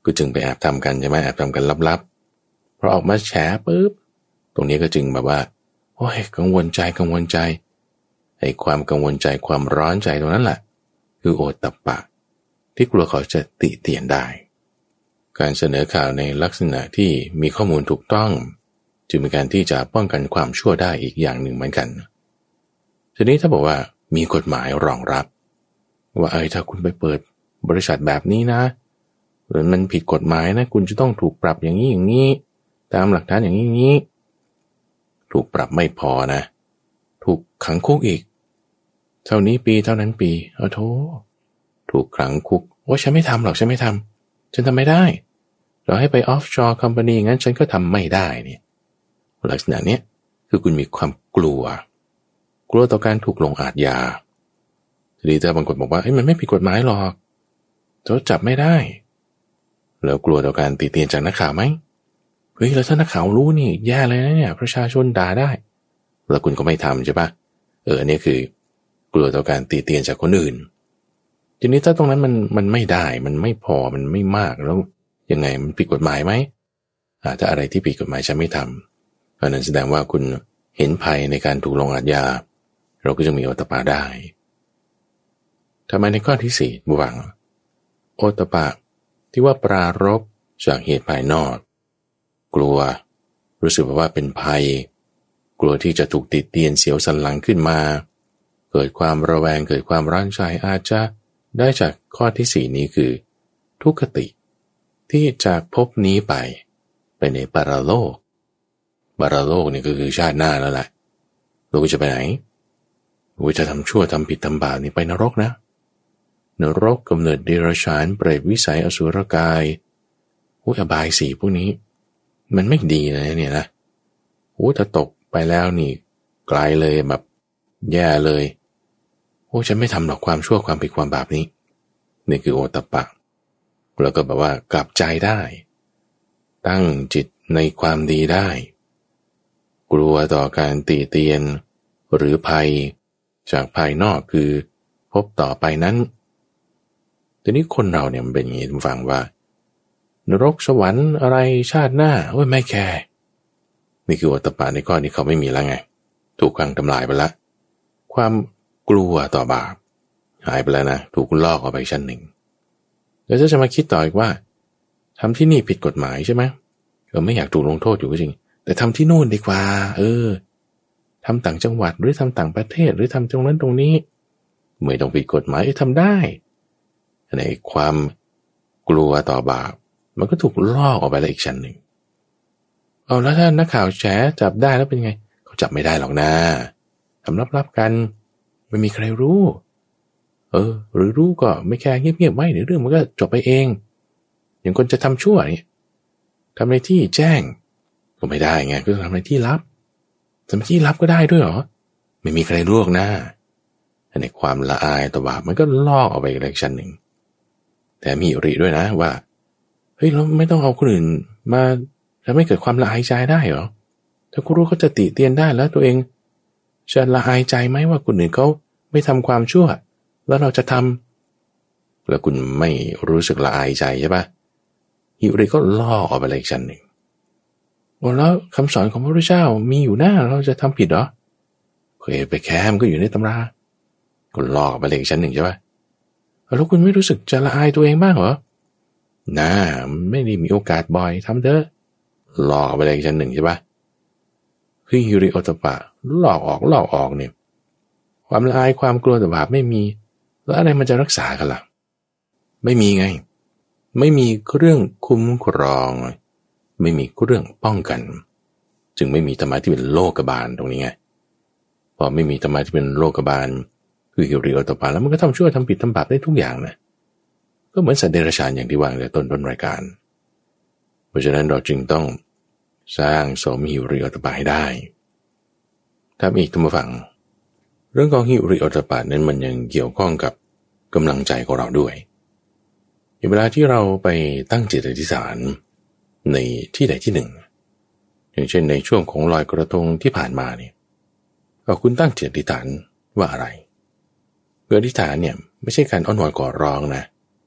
ก็จึงไปแอบทำกันใช่ไหมแอบทำกันลับๆพอออกมาแฉปุ๊บตรงนี้ก็จึงแบบว่าโอ้ยกังวลใจกังวลใจไอ้ความกังวลใจความร้อนใจตรงนั้นแหละคือโอตตัปปะที่กลัวเขาจะติเตียนได้การเสนอข่าวในลักษณะที่มีข้อมูลถูกต้องจึงเป็นการที่จะป้องกันความชั่วได้อีกอย่างหนึ่งเหมือนกันทีนี้ถ้าบอกว่ามีกฎหมายรองรับว่าเออถ้าคุณไปเปิดบริษัทแบบนี้นะหรือมันผิดกฎหมายนะคุณจะต้องถูกปรับอย่างนี้อย่างนี้ตามหลักฐานอย่างนี้อย่างนี้ถูกปรับไม่พอนะถูกขังคุกอีกเท่านี้ปีเท่านั้นปีเอาโธ่ถูกขังคุกว่าฉันไม่ทำหรอกฉันไม่ทำฉันทำไม่ได้เราให้ไป offshore company งั้นฉันก็ทำไม่ได้เนี่ยลักษณะนี้คือคุณมีความกลัวกลัวต่อการถูกลงอาญาทีนี้ถ้าบางคนบอกว่าเฮ้ยมันไม่ผิดกฎหมายหรอกจะจับไม่ได้แล้วกลัวต่อการติเตียนจากนักข่าวไหมเฮ้ยแล้วถ้านักข่าวรู้นี่แย่เลยนะเนี่ยประชาชนด่าได้แล้วคุณก็ไม่ทำใช่ปะเอออันนี้คือกลัวต่อการติเตียนจากคนอื่นทีนี้ถ้าตรงนั้นมันมันไม่ได้มันไม่พอมันไม่มากแล้วยังไงมันผิดกฎหมายไหมอ่าถ้าอะไรที่ผิดกฎหมายฉันไม่ทำอันนั้นแสดงว่าคุณเห็นภัยในการถูกลงอาญาเราก็จะมีโอตตัปปะได้ทำไมในข้อที่สี่บุวังโอตตัปปะที่ว่าปรารภจากเหตุภายนอกกลัวรู้สึกว่าเป็นภัยกลัวที่จะถูกติดเตียนเสียวสันหลังขึ้นมาเกิดความระแวงเกิดความร้อนใจอาจจะได้จากข้อที่สี่นี้คือทุกขติที่จากภพนี้ไปไปในปรโลกปรโลกนี่ก็คือชาติหน้าแล้วแหละเราจะไปไหนเราจะทำชั่วทำผิดทำบาปนี่ไปนรกนะนรกกำเนิดเดรัจฉานเปรตวิสัยอสุรกายโอ้ยอบายสี่พวกนี้มันไม่ดีเลยเนี่ยนะโอ้ถ้าตกไปแล้วนี่ไกลเลยแบบแย่เลยโอ้ฉันไม่ทำหรอกความชั่วความผิดความบาปนี้นี่คือโอตตัปปะแล้วก็แบบว่ากลับใจได้ตั้งจิตในความดีได้กลัวต่อการตีเตียนหรือภัยจากภายนอกคือพบต่อไปนั้นทีนี้คนเราเนี่ยมันเป็นอย่างนี้ทุกฝั่งว่านรกสวรรค์อะไรชาติหน้าโอ้ยไม่แคร์นี่คือโอตตัปปะในข้อนี้เขาไม่มีแล้วไงถูกขังทำลายไปละความกลัวต่อบาปหายไปแล้วนะถูกลอกออกไปชั้นหนึ่งแล้วจะมาคิดต่ออีกว่าทำที่นี่ผิดกฎหมายใช่ไหมเออไม่อยากถูกลงโทษอยู่ก็จริงแต่ทำที่โน่นดีกว่าเออทำต่างจังหวัดหรือทำต่างประเทศหรือทำตรงนั้นตรงนี้ไม่ต้องผิดกฎหมายทำได้ในความกลัวต่อบาปมันก็ถูกลอกออกไปแล้วอีกชั้นหนึ่งเอาแล้วถ้านักข่าวแฉจับได้แล้วเป็นไงเขาจับไม่ได้หรอกนะทำลับๆกันไม่มีใครรู้เออหรือรู้ก็ไม่แค่เงียบๆไว้เดี๋ยวเรื่องมันก็จบไปเองอย่างคนจะทำชั่วนี่ทำในที่แจ้งก็ไม่ได้ไงก็ทำในที่ลับทำในที่ลับก็ได้ด้วยเหรอไม่มีใครรู้หรอกนะในความละอายต่อบาปมันก็ลอกออกไปอีกชั้นหนึ่งแต่มีอริด้วยนะว่าเฮ้ยเราไม่ต้องเอาคนอื่นมาทำให้เกิดความละอายใจได้เหรอถ้าคุณรู้เขาจะติเตียนได้แล้วตัวเองจะละอายใจไหมว่าคนอื่นเขาไม่ทำความชั่วแล้วเราจะทำแล้วคุณไม่รู้สึกละอายใจใช่ปะฮิริก็ล่อออกไปเลยอีกชั้นหนึ่งว่าแล้วคำสอนของพระพุทธเจ้ามีอยู่หน้าเราจะทำผิดเหรอเคยไปแคมก็อยู่ในตำราก็ล่อออกไปเลยอีกชั้นหนึ่งใช่ปะแล้วคุณไม่รู้สึกจะละอายตัวเองบ้างเหรอน่าไม่ได้มีโอกาสบ่อยทำเถอะหลอกไปเลยชั้นหนึ่งใช่ปะคือฮิริโอตตัปปะหลอกออกหลอกออกเนี่ยความละอายความกลัวต่อบาปไม่มีแล้วอะไรมันจะรักษากันล่ะไม่มีไงไม่มีเครื่องคุ้มครองไม่มีเครื่องป้องกันจึงไม่มีธรรมะที่เป็นโลกบาลตรงนี้ไงพอไม่มีธรรมะที่เป็นโลกบาลคือฮิริโอตตัปปะแล้วมันก็ทำชั่วทำผิดทำบาปได้ทุกอย่างนะก็เหมือนสัตว์เดรัจฉานอย่างที่วางในต้นต้นรายการเพราะฉะนั้นเราจึงต้องสร้างสมหิริโอตตัปปะให้ได้ถ้าอีกท่านผู้ฟังเรื่องของหิริโอตตัปปะนั้นมันยังเกี่ยวข้องกับกำลังใจของเราด้วยเวลาที่เราไปตั้งจิตอธิษฐานในที่ใดที่หนึ่งอย่างเช่นในช่วงของลอยกระทงที่ผ่านมาเนี่ยเอาคุณตั้งจิตอธิษฐานว่าอะไรเพื่ออธิษฐานเนี่ยไม่ใช่การอ้อนวอนขอร้องนะ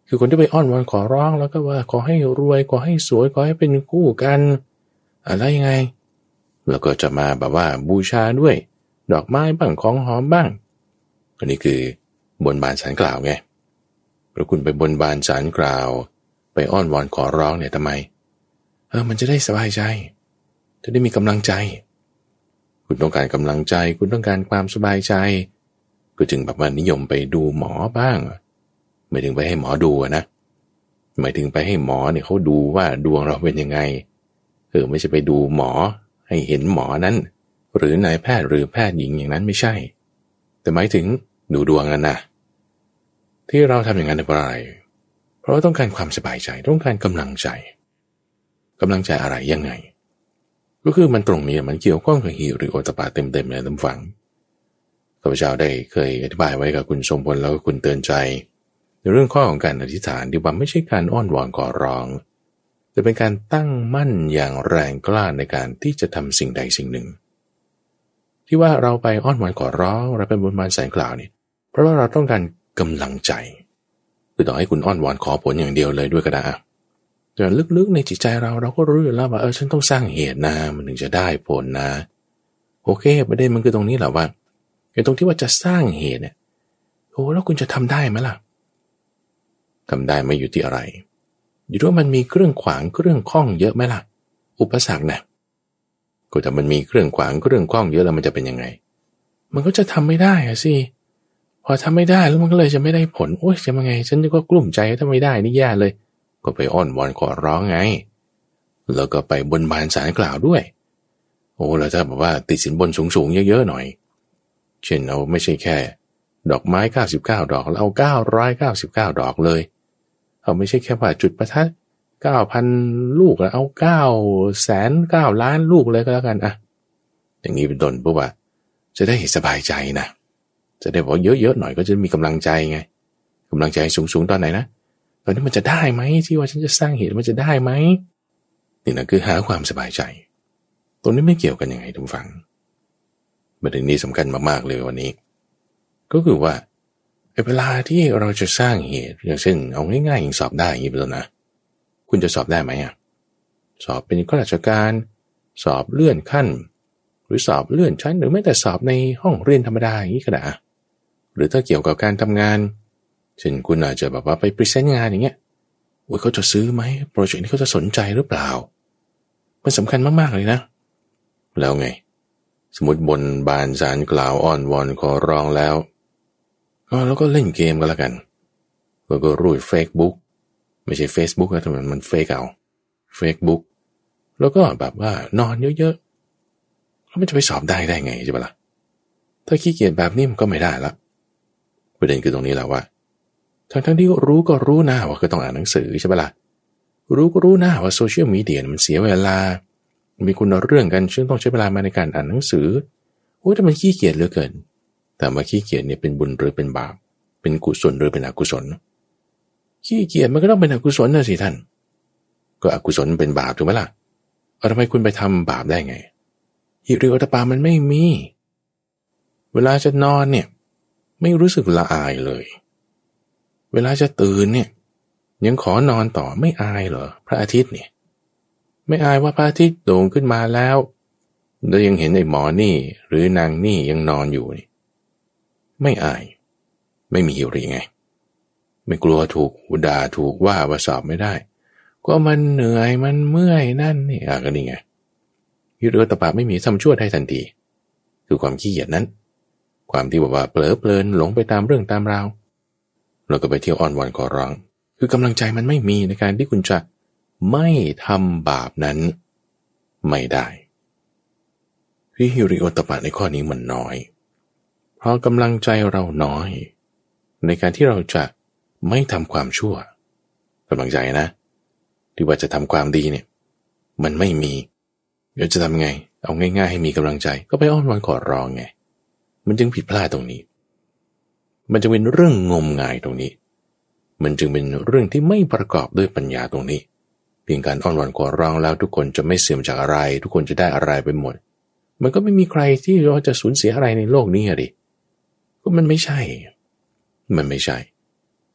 คือคนที่ไปอ้อนวอนขอร้องแล้วก็ว่าขอให้รวยขอให้สวยขอให้เป็นคู่กันอะไรยังไงแล้วก็จะมาแบบว่าบูชาด้วยดอกไม้บ้างของหอมบ้างอันนี้คือบนบานศาลกล่าวไงเพราะคุณไปบนบานศาลกล่าวไปอ้อนวอนขอร้องเนี่ยทำไมเออมันจะได้สบายใจจะได้มีกำลังใจคุณต้องการกำลังใจคุณต้องการความสบายใจก็จึงแบบว่านิยมไปดูหมอบ้างไม่ถึงไปให้หมอดูนะหมายถึงไปให้หมอเนี่ยเขาดูว่าดวงเราเป็นยังไงเออไม่ใช่ไปดูหมอให้เห็นหมอนั้นหรือนายแพทย์หรือแพทย์หญิงอย่างนั้นไม่ใช่แต่หมายถึงดูดวงนั่นนะที่เราทำอย่างนั้นเพราะอะไรเพราะต้องการความสบายใจต้องการกำลังใจกำลังใจอะไรยังไงก็คือมันตรงนี้มันเกี่ยวข้องกับหิริโอตปาเต็มๆเลยท่านฟังข้าพเจ้าได้เคยอธิบายไว้กับคุณทรงพลแล้วก็คุณเตือนใจในเรื่องข้อของการอธิษฐานที่ว่าไม่ใช่การอ้อนวอนขอร้องแต่เป็นการตั้งมั่นอย่างแรงกล้าในการที่จะทำสิ่งใดสิ่งหนึ่งที่ว่าเราไปอ้อนวอนขอร้องเราเป็นบนบานแสนกล่าวนี่เพราะว่าเราต้องการกำลังใจคือต่อให้คุณอ้อนวอนขอผลอย่างเดียวเลยด้วยก็ได้แต่ลึกๆในจิตใจเราเราก็รู้อยู่แล้วว่าเออฉันต้องสร้างเหตุนะมันถึงจะได้ผลนะโอเคประเด็นมันคือตรงนี้แหละว่าไอ้ตรงที่ว่าจะสร้างเหตุเนี่ยโอ้แล้วคุณจะทำได้ไหมล่ะทำได้ไม่อยู่ที่อะไรอยู่ที่ว่ามันมีเครื่องขวางเครื่องข้องเยอะไหมล่ะอุปสรรคนะก็แต่มันมีเครื่องขวางเครื่องข้องเยอะแล้วมันจะเป็นยังไงมันก็จะทำไม่ได้อะสิพอทำไม่ได้แล้วมันก็เลยจะไม่ได้ผลโอ๊ยจะยังไงฉันก็กลุ้มใจถ้าไม่ได้นี่แย่เลยก็ไปอ้อนวอนขอร้องไงแล้วก็ไปบนบานศาลกล่าวด้วยโอ้แล้วถ้าแบบว่าติดสินบนสูงๆเยอะๆหน่อยเช่นเอาไม่ใช่แค่ดอกไม้เก้าสิบเก้าดอกเอาเก้าร้อยเก้าสิบเก้าดอกเลยเอาไม่ใช่แค่ว่าจุดประทัด เก้าพัน ลูกแล้วเอาเก้าแสนเก้าล้านลูกเลยก็แล้วกันอ่ะอย่างนี้เป็นต้นเพราะว่าจะได้สบายใจนะจะได้บอกเยอะๆหน่อยก็จะมีกำลังใจไงกำลังใจสูงๆตอนไหนนะตอนนี้มันจะได้ไหมที่ว่าฉันจะสร้างเหตุมันจะได้ไหมนี่นะคือหาความสบายใจตรงนี้ไม่เกี่ยวกันยังไงทุกฝั่งประเด็นนี้สำคัญมากๆเลยวันนี้ก็คือว่าเวลาที่เราจะสร้างเหตุอย่างเช่นเอาง่ายๆอย่างสอบได้อย่างนี้เป็นต้นนะคุณจะสอบได้ไหมอ่ะสอบเป็นข้าราชการสอบเลื่อนขั้นหรือสอบเลื่อนชั้นหรือแม้แต่สอบในห้องเรียนธรรมดาอย่างนี้ก็ได้หรือถ้าเกี่ยวกับการทำงานเช่นคุณอาจจะแบบว่าไปพรีเซนต์งานอย่างเงี้ยโอ้ยเขาจะซื้อไหมโปรเจกต์นี้เขาจะสนใจหรือเปล่ามันสำคัญมากๆเลยนะแล้วไงสมมติบนบานศาลกล่าวอ้อนวอนขอร้องแล้วอ๋อแล้วก็เล่นเกมกันแล้วกันแล้วก็รูดเฟซบุ๊กไม่ใช่ Facebook นะทำไมมันเฟกเอา Facebook แล้วก็แบบว่านอนเยอะๆแล้วมันจะไปสอบได้ได้ไงใช่ปะล่ะถ้าขี้เกียจแบบนี้มันก็ไม่ได้ละประเด็นคือตรงนี้แหละว่าทั้งๆที่รู้ก็รู้นะว่าก็ต้องอ่านหนังสือใช่ปะล่ะรู้ก็รู้นะว่าโซเชียลมีเดียมันเสียเวลามีคุณเรื่องกันซึ่งต้องใช้เวลามาในการอ่านหนังสือโอ้ยแต่มันขี้เกียจเหลือเกินแต่มาขี้เกียจเนี่ยเป็นบุญหรือเป็นบาปเป็นกุศลหรือเป็นอกุศลขี้เกียจมันก็ต้องเป็นอกุศลนะสิท่านก็อกุศลเป็นบาปถูกไหมล่ะเอาทำไมคุณไปทำบาปได้ไงหิริโอตปามันไม่มีเวลาจะนอนเนี่ยไม่รู้สึกละอายเลยเวลาจะตื่นเนี่ยยังขอนอนต่อไม่อายเหรอพระอาทิตย์เนี่ยไม่อายว่าพระอาทิตย์โด่งขึ้นมาแล้วแล้วยังเห็นไอ้หมอนี่หรือนางนี่ยังนอนอยู่นี่ไม่อายไม่มีหิริไงไม่กลัวถูกด่าถูกว่าว่าสอบไม่ได้ก็มันเหนื่อยมันเมื่อยนั่นนี่อ่ะก็นี่ไงหิริโอตปาไม่มีทำชั่วได้ทันทีคือความขี้เกียจนั้นความที่บอกว่าเผลอเพลินหลงไปตามเรื่องตามราวเราก็ไปเที่ยวอ้อนวอนขอร้องคือกำลังใจมันไม่มีในการที่คุณจะไม่ทำบาปนั้นไม่ได้ที่หิริโอตปาในข้อนี้มันน้อยเพราะกำลังใจเราน้อยในการที่เราจะไม่ทำความชั่วกำลังใจนะที่ว่าจะทำความดีเนี่ยมันไม่มีเดี๋ยวจะทำไงเอาง่ายๆให้มีกำลังใจก็ไปอ้อนวอนขอร้องไงมันจึงผิดพลาดตรงนี้มันจะเป็นเรื่องงมงายตรงนี้มันจึงเป็นเรื่องที่ไม่ประกอบด้วยปัญญาตรงนี้เพียงการอ้อนวอนขอร้องแล้วทุกคนจะไม่เสื่อมจากอะไรทุกคนจะได้อะไรไปหมดมันก็ไม่มีใครที่จะสูญเสียอะไรในโลกนี้อะดิก็มันไม่ใช่มันไม่ใช่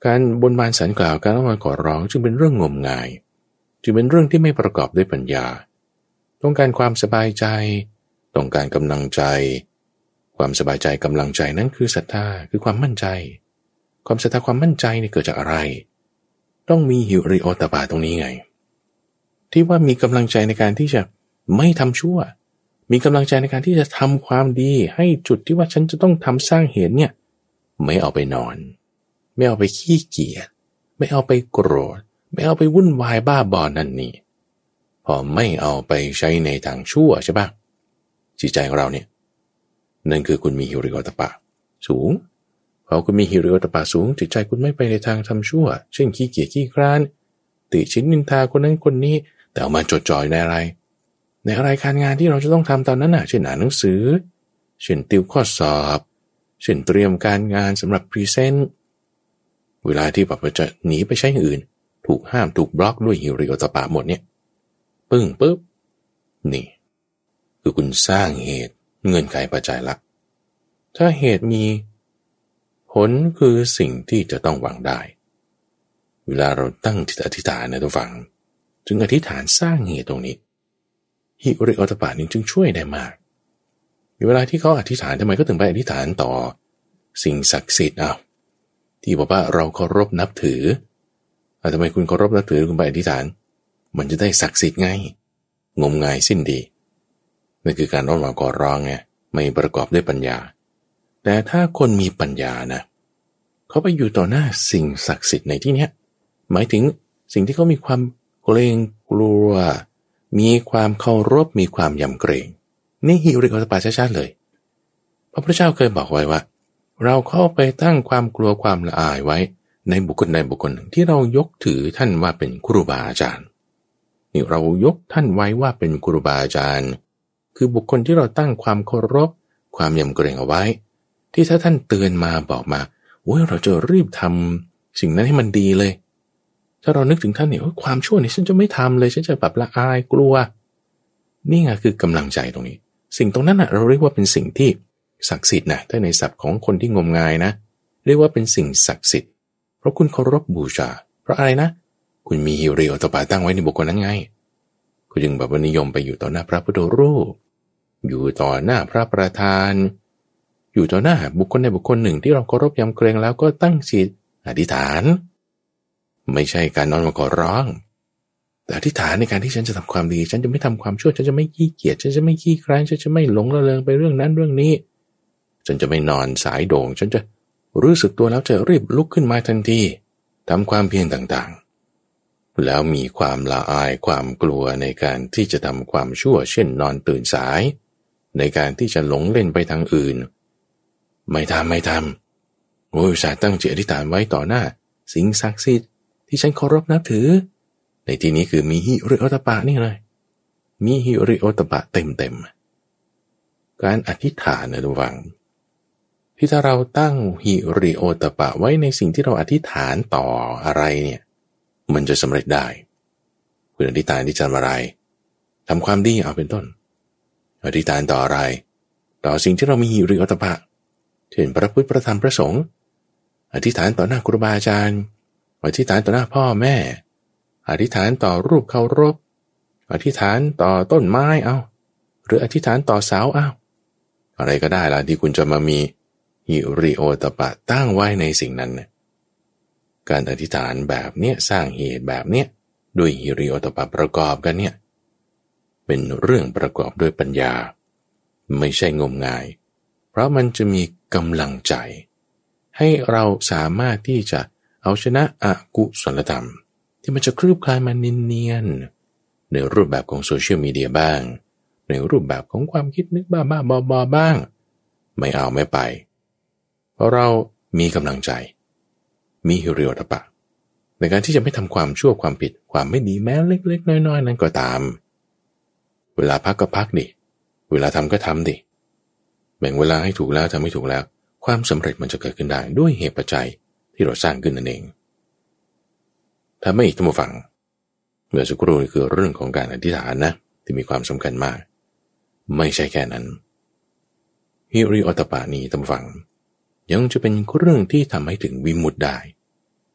การบนบานสรรกล่าวการอ้อนวอนขอร้องจึงเป็นเรื่องงมงายจึงเป็นเรื่องที่ไม่ประกอบด้วยปัญญาต้องการความสบายใจต้องการกำลังใจความสบายใจกำลังใจนั้นคือศรัทธาคือความมั่นใจความศรัทธาความมั่นใจนี่เกิดจากอะไรต้องมีหิริโอตปะตรงนี้ไงที่ว่ามีกำลังใจในการที่จะไม่ทำชั่วมีกำลังใจในการที่จะทำความดีให้จุดที่ว่าฉันจะต้องทำสร้างเหตุเนี่ยไม่เอาไปนอนไม่เอาไปขี้เกียจไม่เอาไปโกรธไม่เอาไปวุ่นวายบ้าบอนั่นนี่พอไม่เอาไปใช้ในทางชั่วใช่ปะจิตใจของเราเนี่ยนั่นคือคุณมีหิริโอตปะสูงพอคุณมีหิริโอตปะสูงจิตใจคุณไม่ไปในทางทำชั่วเช่นขี้เกียจขี้คร้านติชินนินทาคนนั้นคนนี้แต่เอามาจดจ่อยในอะไรในอะไรการงานที่เราจะต้องทำตอนนั้นน่ะเช่นอ่านหนังสือเช่นติวข้อสอบเช่นเตรียมการงานสำหรับพรีเซนต์เวลาที่แบบจะหนีไปใช้อย่างอื่นถูกห้ามถูกบล็อกด้วยหิริโอตปะหมดเนี่ยปึ้งปึ๊บนี่คือคุณสร้างเหตุเงื่อนไขปัจจัยละถ้าเหตุมีผลคือสิ่งที่จะต้องหวังได้เวลาเราตั้งจิตอธิษฐานนะทุกฝังจึงอธิษฐานสร้างเหตุตรงนี้หิริโอตปะนี้จึงช่วยได้มากเวลาที่เขาอธิษฐานทำไมก็ถึงไปอธิษฐานต่อสิ่งศักดิ์สิทธิ์อ้าวที่บอกว่าเราเคารพนับถืออ่ะทำไมคุณเคารพนับถือคุณไปอธิษฐานมันจะได้ศักดิ์สิทธิ์ไงงมงายสิ้นดีนั่นคือการอ้อนวอนขอร้องไงไม่ประกอบด้วยปัญญาแต่ถ้าคนมีปัญญานะเขาไปอยู่ต่อหน้าสิ่งศักดิ์สิทธิ์ในที่นี้หมายถึงสิ่งที่เขามีความเกรงกลัวมีความเคารพมีความยำเกรงนี่หิริโอตปะชัดๆเลยพระพุทธเจ้าเคยบอกไว้ว่าเราเข้าไปตั้งความกลัวความละอายไว้ในบุคคลใดบุคคลหนึ่งที่เรายกถือท่านว่าเป็นครูบาอาจารย์นี่เรายกท่านไว้ว่าเป็นครูบาอาจารย์คือบุคคลที่เราตั้งความเคารพความยำเกรงเอาไว้ที่ถ้าท่านเตือนมาบอกมาโอ้ยเราจะรีบทำสิ่งนั้นให้มันดีเลยถ้าเรานึกถึงท่านเนี่ยความชั่วนี่ฉันจะไม่ทำเลยฉันจะแบบละอายกลัวนี่ไงคือกำลังใจตรงนี้สิ่งตรงนั้นนะเราเรียกว่าเป็นสิ่งที่ศักดิ์สิทธิ์นะถ้าในศัพท์ของคนที่งมงายนะเรียกว่าเป็นสิ่งศักดิ์สิทธิ์เพราะคุณเคารพบูชาเพราะอะไรนะคุณมีหิริโอตปะตั้งไว้ในบุคคลนั้นไงคุณจึงแบบว่านิยมไปอยู่ต่อหน้าพระพุทธรูปอยู่ต่อหน้าพระประธานอยู่ต่อหน้าบุคคลในบุคคลหนึ่งที่เราเคารพยำเกรงแล้วก็ตั้งจิตอธิษฐานไม่ใช่การนอนมาขอร้องแต่อธิษฐานในการที่ฉันจะทำความดีฉันจะไม่ทำความชั่วฉันจะไม่ขี้เกียจฉันจะไม่ขี้คร้านฉันจะไม่หลงระเริงไปเรื่องนั้นเรื่องนี้ฉันจะไม่นอนสายโด่งฉันจะรู้สึกตัวแล้วจะรีบลุกขึ้นมาทันทีทำความเพียรต่างๆแล้วมีความละอายความกลัวในการที่จะทำความชั่วเช่นนอนตื่นสายในการที่จะหลงเล่นไปทางอื่นไม่ทำไม่ทำโอ้ยอุตส่าห์ตั้งจิตอธิษฐานไว้ต่อหน้าสิ่งศักดิ์สิทธิ์ที่ฉันเคารพนับถือในที่นี้คือมีหิริโอตปะนี่เลยมีหิริโอตปะเต็มๆการอธิษฐานนะทุกฝังที่ถ้าเราตั้งหิริโอตปะไว้ในสิ่งที่เราอธิษฐานต่ออะไรเนี่ยมันจะสำเร็จได้คุณอธิษฐานที่จะทำอะไรทำความดีเอาเป็นต้นอธิษฐานต่ออะไรต่อสิ่งที่เรามีหิริโอตปะเช่นพระพุทธพระธรรมพระสงฆ์อธิษฐานต่อหน้าครูบาอาจารย์อธิษฐานต่อหน้าพ่อแม่อธิษฐานต่อรูปเคารพอธิษฐานต่อต้นไม้เอาหรืออธิษฐานต่อเสาเอาอะไรก็ได้ล่ะที่คุณจะมามีหิริโอตปะตั้งไว้ในสิ่งนั้นนะการอธิษฐานแบบเนี้ยสร้างเหตุแบบเนี้ยด้วยหิริโอตปะประกอบกันเนี่ยเป็นเรื่องประกอบด้วยปัญญาไม่ใช่งมงายเพราะมันจะมีกำลังใจให้เราสามารถที่จะเอาชนะอกุศลธรรมที่มันจะคลืบคลายมาเนียนๆในรูปแบบของโซเชียลมีเดียบ้างในรูปแบบของความคิดนึกบ้าบ้าบอบอบ้างไม่เอาไม่ไปเพราะเรามีกำลังใจมีหิริโอตปะในการที่จะไม่ทำความชั่วความผิดความไม่ดีแม้เล็กๆน้อยๆนั้นก็ตามเวลาพักก็พักดิเวลาทำก็ทำดิแบ่งเวลาให้ถูกแล้วทำให้ถูกแล้วความสำเร็จมันจะเกิดขึ้นได้ด้วยเหตุปัจจัยที่เราสร้างขึ้นนั่นเองถ้าไม่อีกท่านผู้ฟังเมื่อสักครู่นี่คือเรื่องของการอธิษฐานนะที่มีความสำคัญมากไม่ใช่แค่นั้นฮิริโอตปะนี้ท่านผู้ฟังยังจะเป็นเรื่องที่ทำให้ถึงวิมุตติได้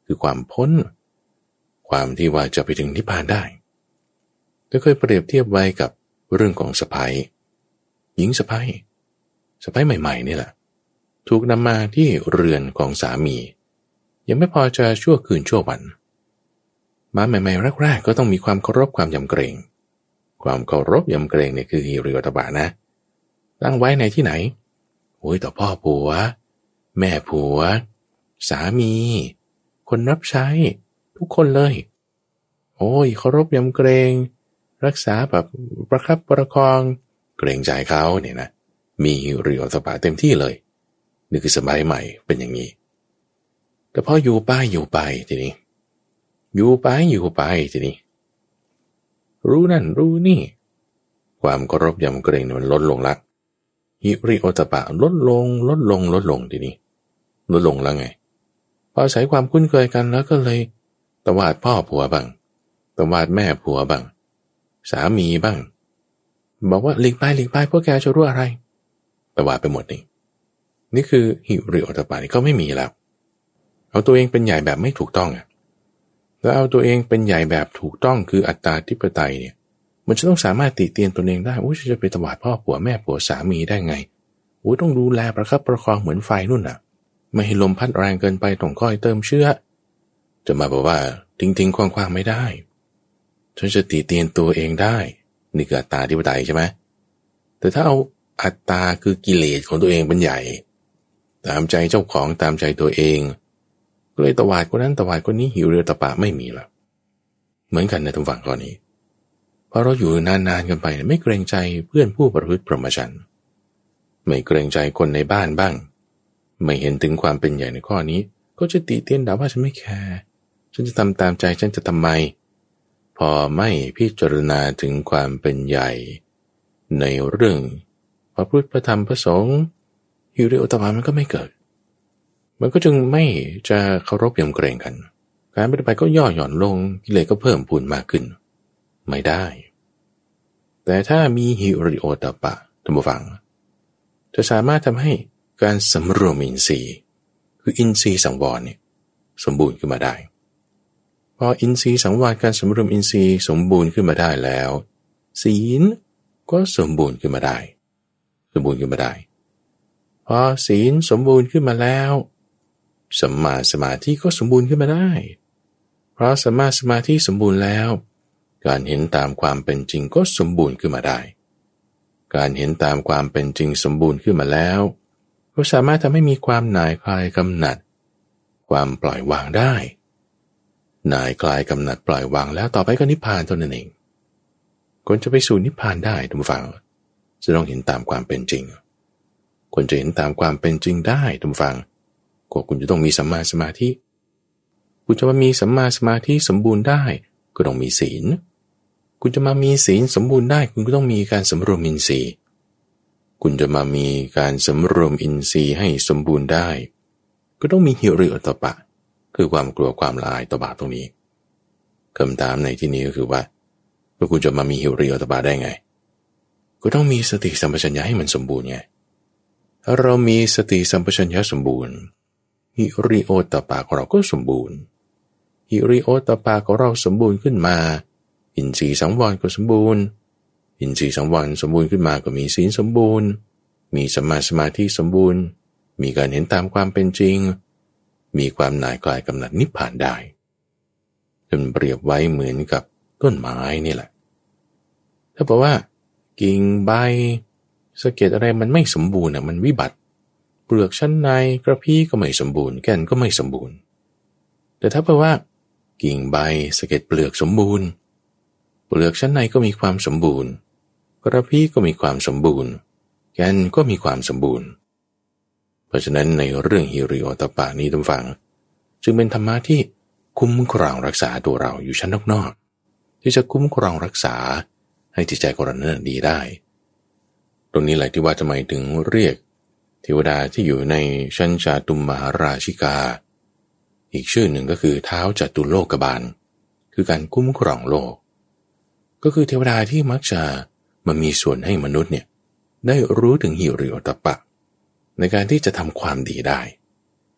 คือความพ้นความที่ว่าจะไปถึงนิพพานได้ก็เคยเปรียบเทียบไว้กับเรื่องของสะใภ้หญิงสะใภ้สะใภ้ใหม่ๆนี่แหละถูกนำมาที่เรือนของสามียังไม่พอจะชั่วคืนชั่ววันมาใหม่ๆแรกๆก็ต้องมีความเคารพความยำเกรงความเคารพยำเกรงเนี่ยคือฮิริโอตปะนะตั้งไว้ในที่ไหนโอ้ยต่อพ่อผัวแม่ผัวสามีคนรับใช้ทุกคนเลยโอ้ยเคารพยำเกรงรักษาแบบประคับประคองเกรงใจเขาเนี่ยนะมีฮิริโอตปะเต็มที่เลยนี่คือสมัยใหม่เป็นอย่างนี้แต่พออยู่ไปอยู่ไปทีนี้อยู่ไปอยู่ไปทีนี้รู้นั่นรู้นี่ความเคารพยำเกรงมันลดลงละฮิริโอตปะลดลงลดลงลดลงทีนี้ลดลงแล้วไงพออาศัยความคุ้นเคยกันแล้วก็เลยตวาดพ่อผัวบ้างตวาดแม่ผัวบ้างสามีบ้างบอกว่าหลีกไปหลีกไปพวกแกจะรู้อะไรตวาดไปหมดนี่นี่คือฮิริโอตปะนี่เขาไม่มีแล้วเอาตัวเองเป็นใหญ่แบบไม่ถูกต้องอ่ะแล้วเอาตัวเองเป็นใหญ่แบบถูกต้องคืออัตตาธิปไตยเนี่ยมันจะต้องสามารถติเตียนตัวเองได้โอ้ยจะไปตวาดพ่อผัวแม่ผัวสามีได้ไงโอ้ยต้องดูแลประคับประคองเหมือนไฟนู่นน่ะไม่ให้ลมพัดแรงเกินไปต้องคอยเติมเชื้อจะมาบอกว่าทิ้งๆคว่างๆไม่ได้ฉันจะติเตียนตัวเองได้นี่คืออัตตาธิปไตยใช่ไหมแต่ถ้าเอาอัตตาคือกิเลสของตัวเองเป็นใหญ่ตามใจเจ้าของตามใจตัวเองก็เลยตวาดคนนั้นตวาดคนนี้หิวเรือตะปะไม่มีละเหมือนกันในทุกฝั่งข้อนี้พอเราอยู่นานๆกันไปไม่เกรงใจเพื่อนผู้ประพฤติพรหมจรรย์ไม่เกรงใจคนในบ้านบ้างไม่เห็นถึงความเป็นใหญ่ในข้อนี้ก็จะติเตียนด่าว่าฉันไม่แคร์ฉันจะทำตามใจฉันจะทำไมพอไม่พิจารณาถึงความเป็นใหญ่ในเรื่องพระพุทธพระธรรมพระสงฆ์ฮิริโอตปะมันก็ไม่เกิดมันก็จึงไม่จะเคารพยำเกรงกันการปฏิบัติก็ย่อหย่อนลงกิเลสก็เพิ่มพูนมากขึ้นไม่ได้แต่ถ้ามีฮิริโอตปะท่านผู้ฟังจะสามารถทำให้การสำรวมอินทรีย์คืออินทรีย์สังวรเนี่ยสมบูรณ์ขึ้นมาได้พออินทรีย์สังวรการสำรวมอินทรีย์สมบูรณ์ขึ้นมาได้แล้วศีลก็สมบูรณ์ขึ้นมาได้สมบูรณ์ขึ้นมาได้พอศีลสมบูรณ์ขึ้นมาแล้วสัมมาสมาธิก็สมบูรณ์ขึ้นมาได้เพราะสัมมาสมาธิสมบูรณ์แล้วการเห็นตามความเป็นจริงก็สมบูรณ์ขึ้นมาได้การเห็นตามความเป็นจริงสมบูรณ์ขึ้นมาแล้วก็สามารถทำให้มีความหน่ายคลายกำหนัดความปล่อยวางได้หน่ายคลายกำหนัดปล่อยวางแล้วต่อไปก็นิพพานเท่านั้นเองคนจะไปสู่นิพพานได้ทุกฝั่งจะต้องเห็นตามความเป็นจริงคนจะเห็นตามความเป็นจริงได้ทุกฝั่งก็คุณจะต้องมีสัมมาสมาธิคุณจะมามีสัมมาสมาธิสมบูรณ์ได้ก็ต้องมีศีลคุณจะมามีศีลสมบูรณ์ได้คุณก็ต้องมีการสำรวมอินทรีย์คุณจะมามีการสำรวมอินทรีย์ให้สมบูรณ์ได้ก็ต้องมีฮิริโอตปะคือความกลัวความละอายต่อบาปตรงนี้คำถามในที่นี้ก็คือว่าว่าคุณจะมามีฮิริโอตปะได้ไงก็ต้องมีสติสัมปชัญญะให้มันสมบูรณ์ไงถ้าเรามีสติสัมปชัญญะสมบูรณ์ฮิริโอตปะของเราก็สมบูรณ์ฮิริโอตปะของเราสมบูรณ์ขึ้นมาอินทรีย์สังวรก็สมบูรณ์อินทรีย์สังวรสมบูรณ์ขึ้นมาก็มีศีลสมบูรณ์มีสัมมาสมาธิสมบูรณ์มีการเห็นตามความเป็นจริงมีความหน่ายคลายกำหนัดนิพพานได้จนเปรียบไว้เหมือนกับต้นไม้นี่แหละถ้าบอกว่ากิ่งใบสะเก็ดอะไรมันไม่สมบูรณ์อ่ะมันวิบัติเปลือกชั้นในกระพี้ก็ไม่สมบูรณ์แก่นก็ไม่สมบูรณ์แต่ถ้าบอกว่ากิ่งใบสะเก็ดเปลือกสมบูรณ์เปลือกชั้นในก็มีความสมบูรณ์กระพี้ก็มีความสมบูรณ์แก่นก็มีความสมบูรณ์เพราะฉะนั้นในเรื่องฮิริโอตปะนี้ท่านฟังจึงเป็นธรรมะที่คุ้มครองรักษาตัวเราอยู่ชั้นนอกๆที่จะคุ้มครองรักษาให้จิตใจของเรานั้นดีได้ตรงนี้แหละที่ว่าทำไมถึงเรียกเทวดาที่อยู่ในชั้นจาตุมมหาราชิกาอีกชื่อหนึ่งก็คือท้าวจตุโลกบาลคือการคุ้มครองโลกก็คือเทวดาที่มักจะมามีส่วนให้มนุษย์เนี่ยได้รู้ถึงฮิริโอตปะในการที่จะทำความดีได้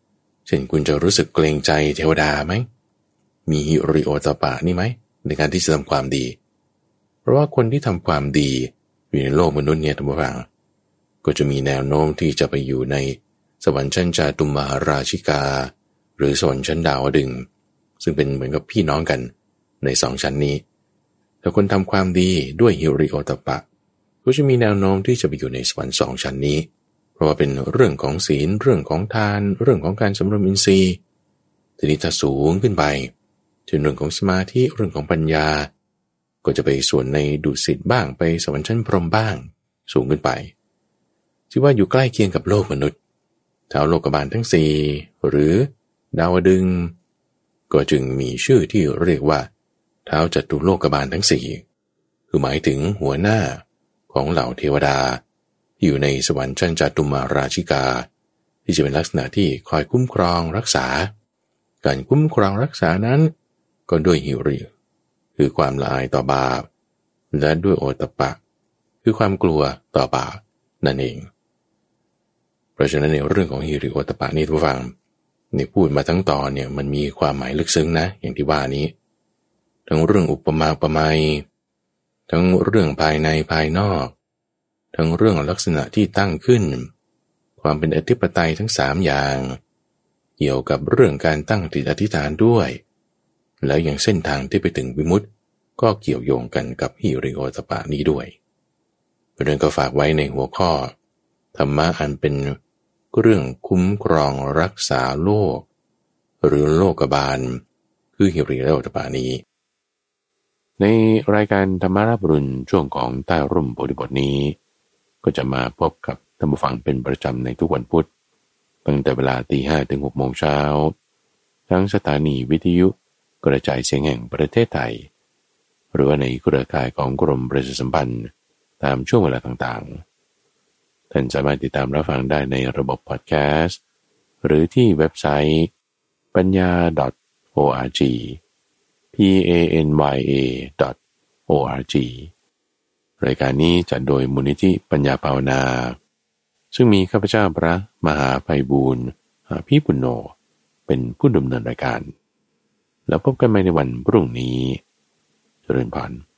ช่นคุณจะรู้สึกเกรงใจเทวดาไหมมีฮิริโอตปะนี่ไหมในการที่จะทำความดีเพราะว่าคนที่ทำความดีอยู่ในโลกมนุษย์เนี่ยท่านผู้ฟังก็จะมีแนวโน้มที่จะไปอยู่ในสวรรค์ชั้นจาตุมหาราชิกาหรือสวรรค์ชั้นดาวดึงส์ซึ่งเป็นเหมือนกับพี่น้องกันในสองชั้นนี้แต่คนทำความดีด้วยฮิริโอตปะก็จะมีแนวโน้มที่จะไปอยู่ในสวรรค์สองชั้นนี้เพราะว่าเป็นเรื่องของศีลเรื่องของทานเรื่องของการสำรวมอินทรีย์ทีนี้ถ้าสูงขึ้นไปถึงเรื่องของสมาธิเรื่องของปัญญาก็จะไปส่วนในดุสิตบ้างไปสวรรค์ชั้นพรหมบ้างสูงขึ้นไปที่ว่าอยู่ใกล้เคียงกับโลกมนุษย์ท้าวโลกบาลทั้งสี่หรือดาวดึงส์ก็จึงมีชื่อที่เรียกว่าท้าวจตุโลกบาลทั้งสี่คือหมายถึงหัวหน้าของเหล่าเทวดาที่อยู่ในสวรรค์ชั้นจาตุมราชิกาที่จะเป็นลักษณะที่คอยคุ้มครองรักษาการคุ้มครองรักษานั้นก็ด้วยหิริคือความละอายต่อบาปและด้วยโอตตัปปะคือความกลัวต่อบาปนั่นเองเพราะฉะนั้นในเรื่องของหิริโอตตัปปะนี่ทุกฟังนี่พูดมาทั้งตอนเนี่ยมันมีความหมายลึกซึ้งนะอย่างที่ว่านี้ทั้งเรื่องอุปมาอุปไมยทั้งเรื่องภายในภายนอกทั้งเรื่องลักษณะที่ตั้งขึ้นความเป็นอธิปไตยทั้งสามอย่างเกี่ยวกับเรื่องการตั้งจิตอธิษฐานด้วยแล้วอย่างเส้นทางที่ไปถึงวิมุตติก็เกี่ยวโยงกันกับหิริโอตตัปปะนี้ด้วยเรื่องก็ฝากไว้ในหัวข้อธรรมะอันเป็นเรื่องคุ้มครองรักษาโลกหรือโลกบาลคือหิริโอตตัปปะนี้ในรายการธรรมาราบรุณช่วงของใต้ร่มโพธิบทนี้ก็จะมาพบกับท่านผู้ฟังเป็นประจำในทุกวันพุธตั้งแต่เวลาตีห้ถึงหกโมงเช้าทั้งสถานีวิทยุกระจายเสียงแห่งประเทศไทยหรือว่าในเครือข่ายของกรมประชาสัมพันธ์ตามช่วงเวลาต่างๆท่านสามารถติดตามรับฟังได้ในระบบพอดแคสต์หรือที่เว็บไซต์ปัญญา .org p a n y a .org รายการนี้จัดโดยมูลนิธิปัญญาภาวนาซึ่งมีข้าพเจ้าพระมหาไพบูลย์อาภีปุณโญเป็นผู้ดำเนินรายการแล้วพบกันใหม่ในวันพรุ่งนี้เจริญพร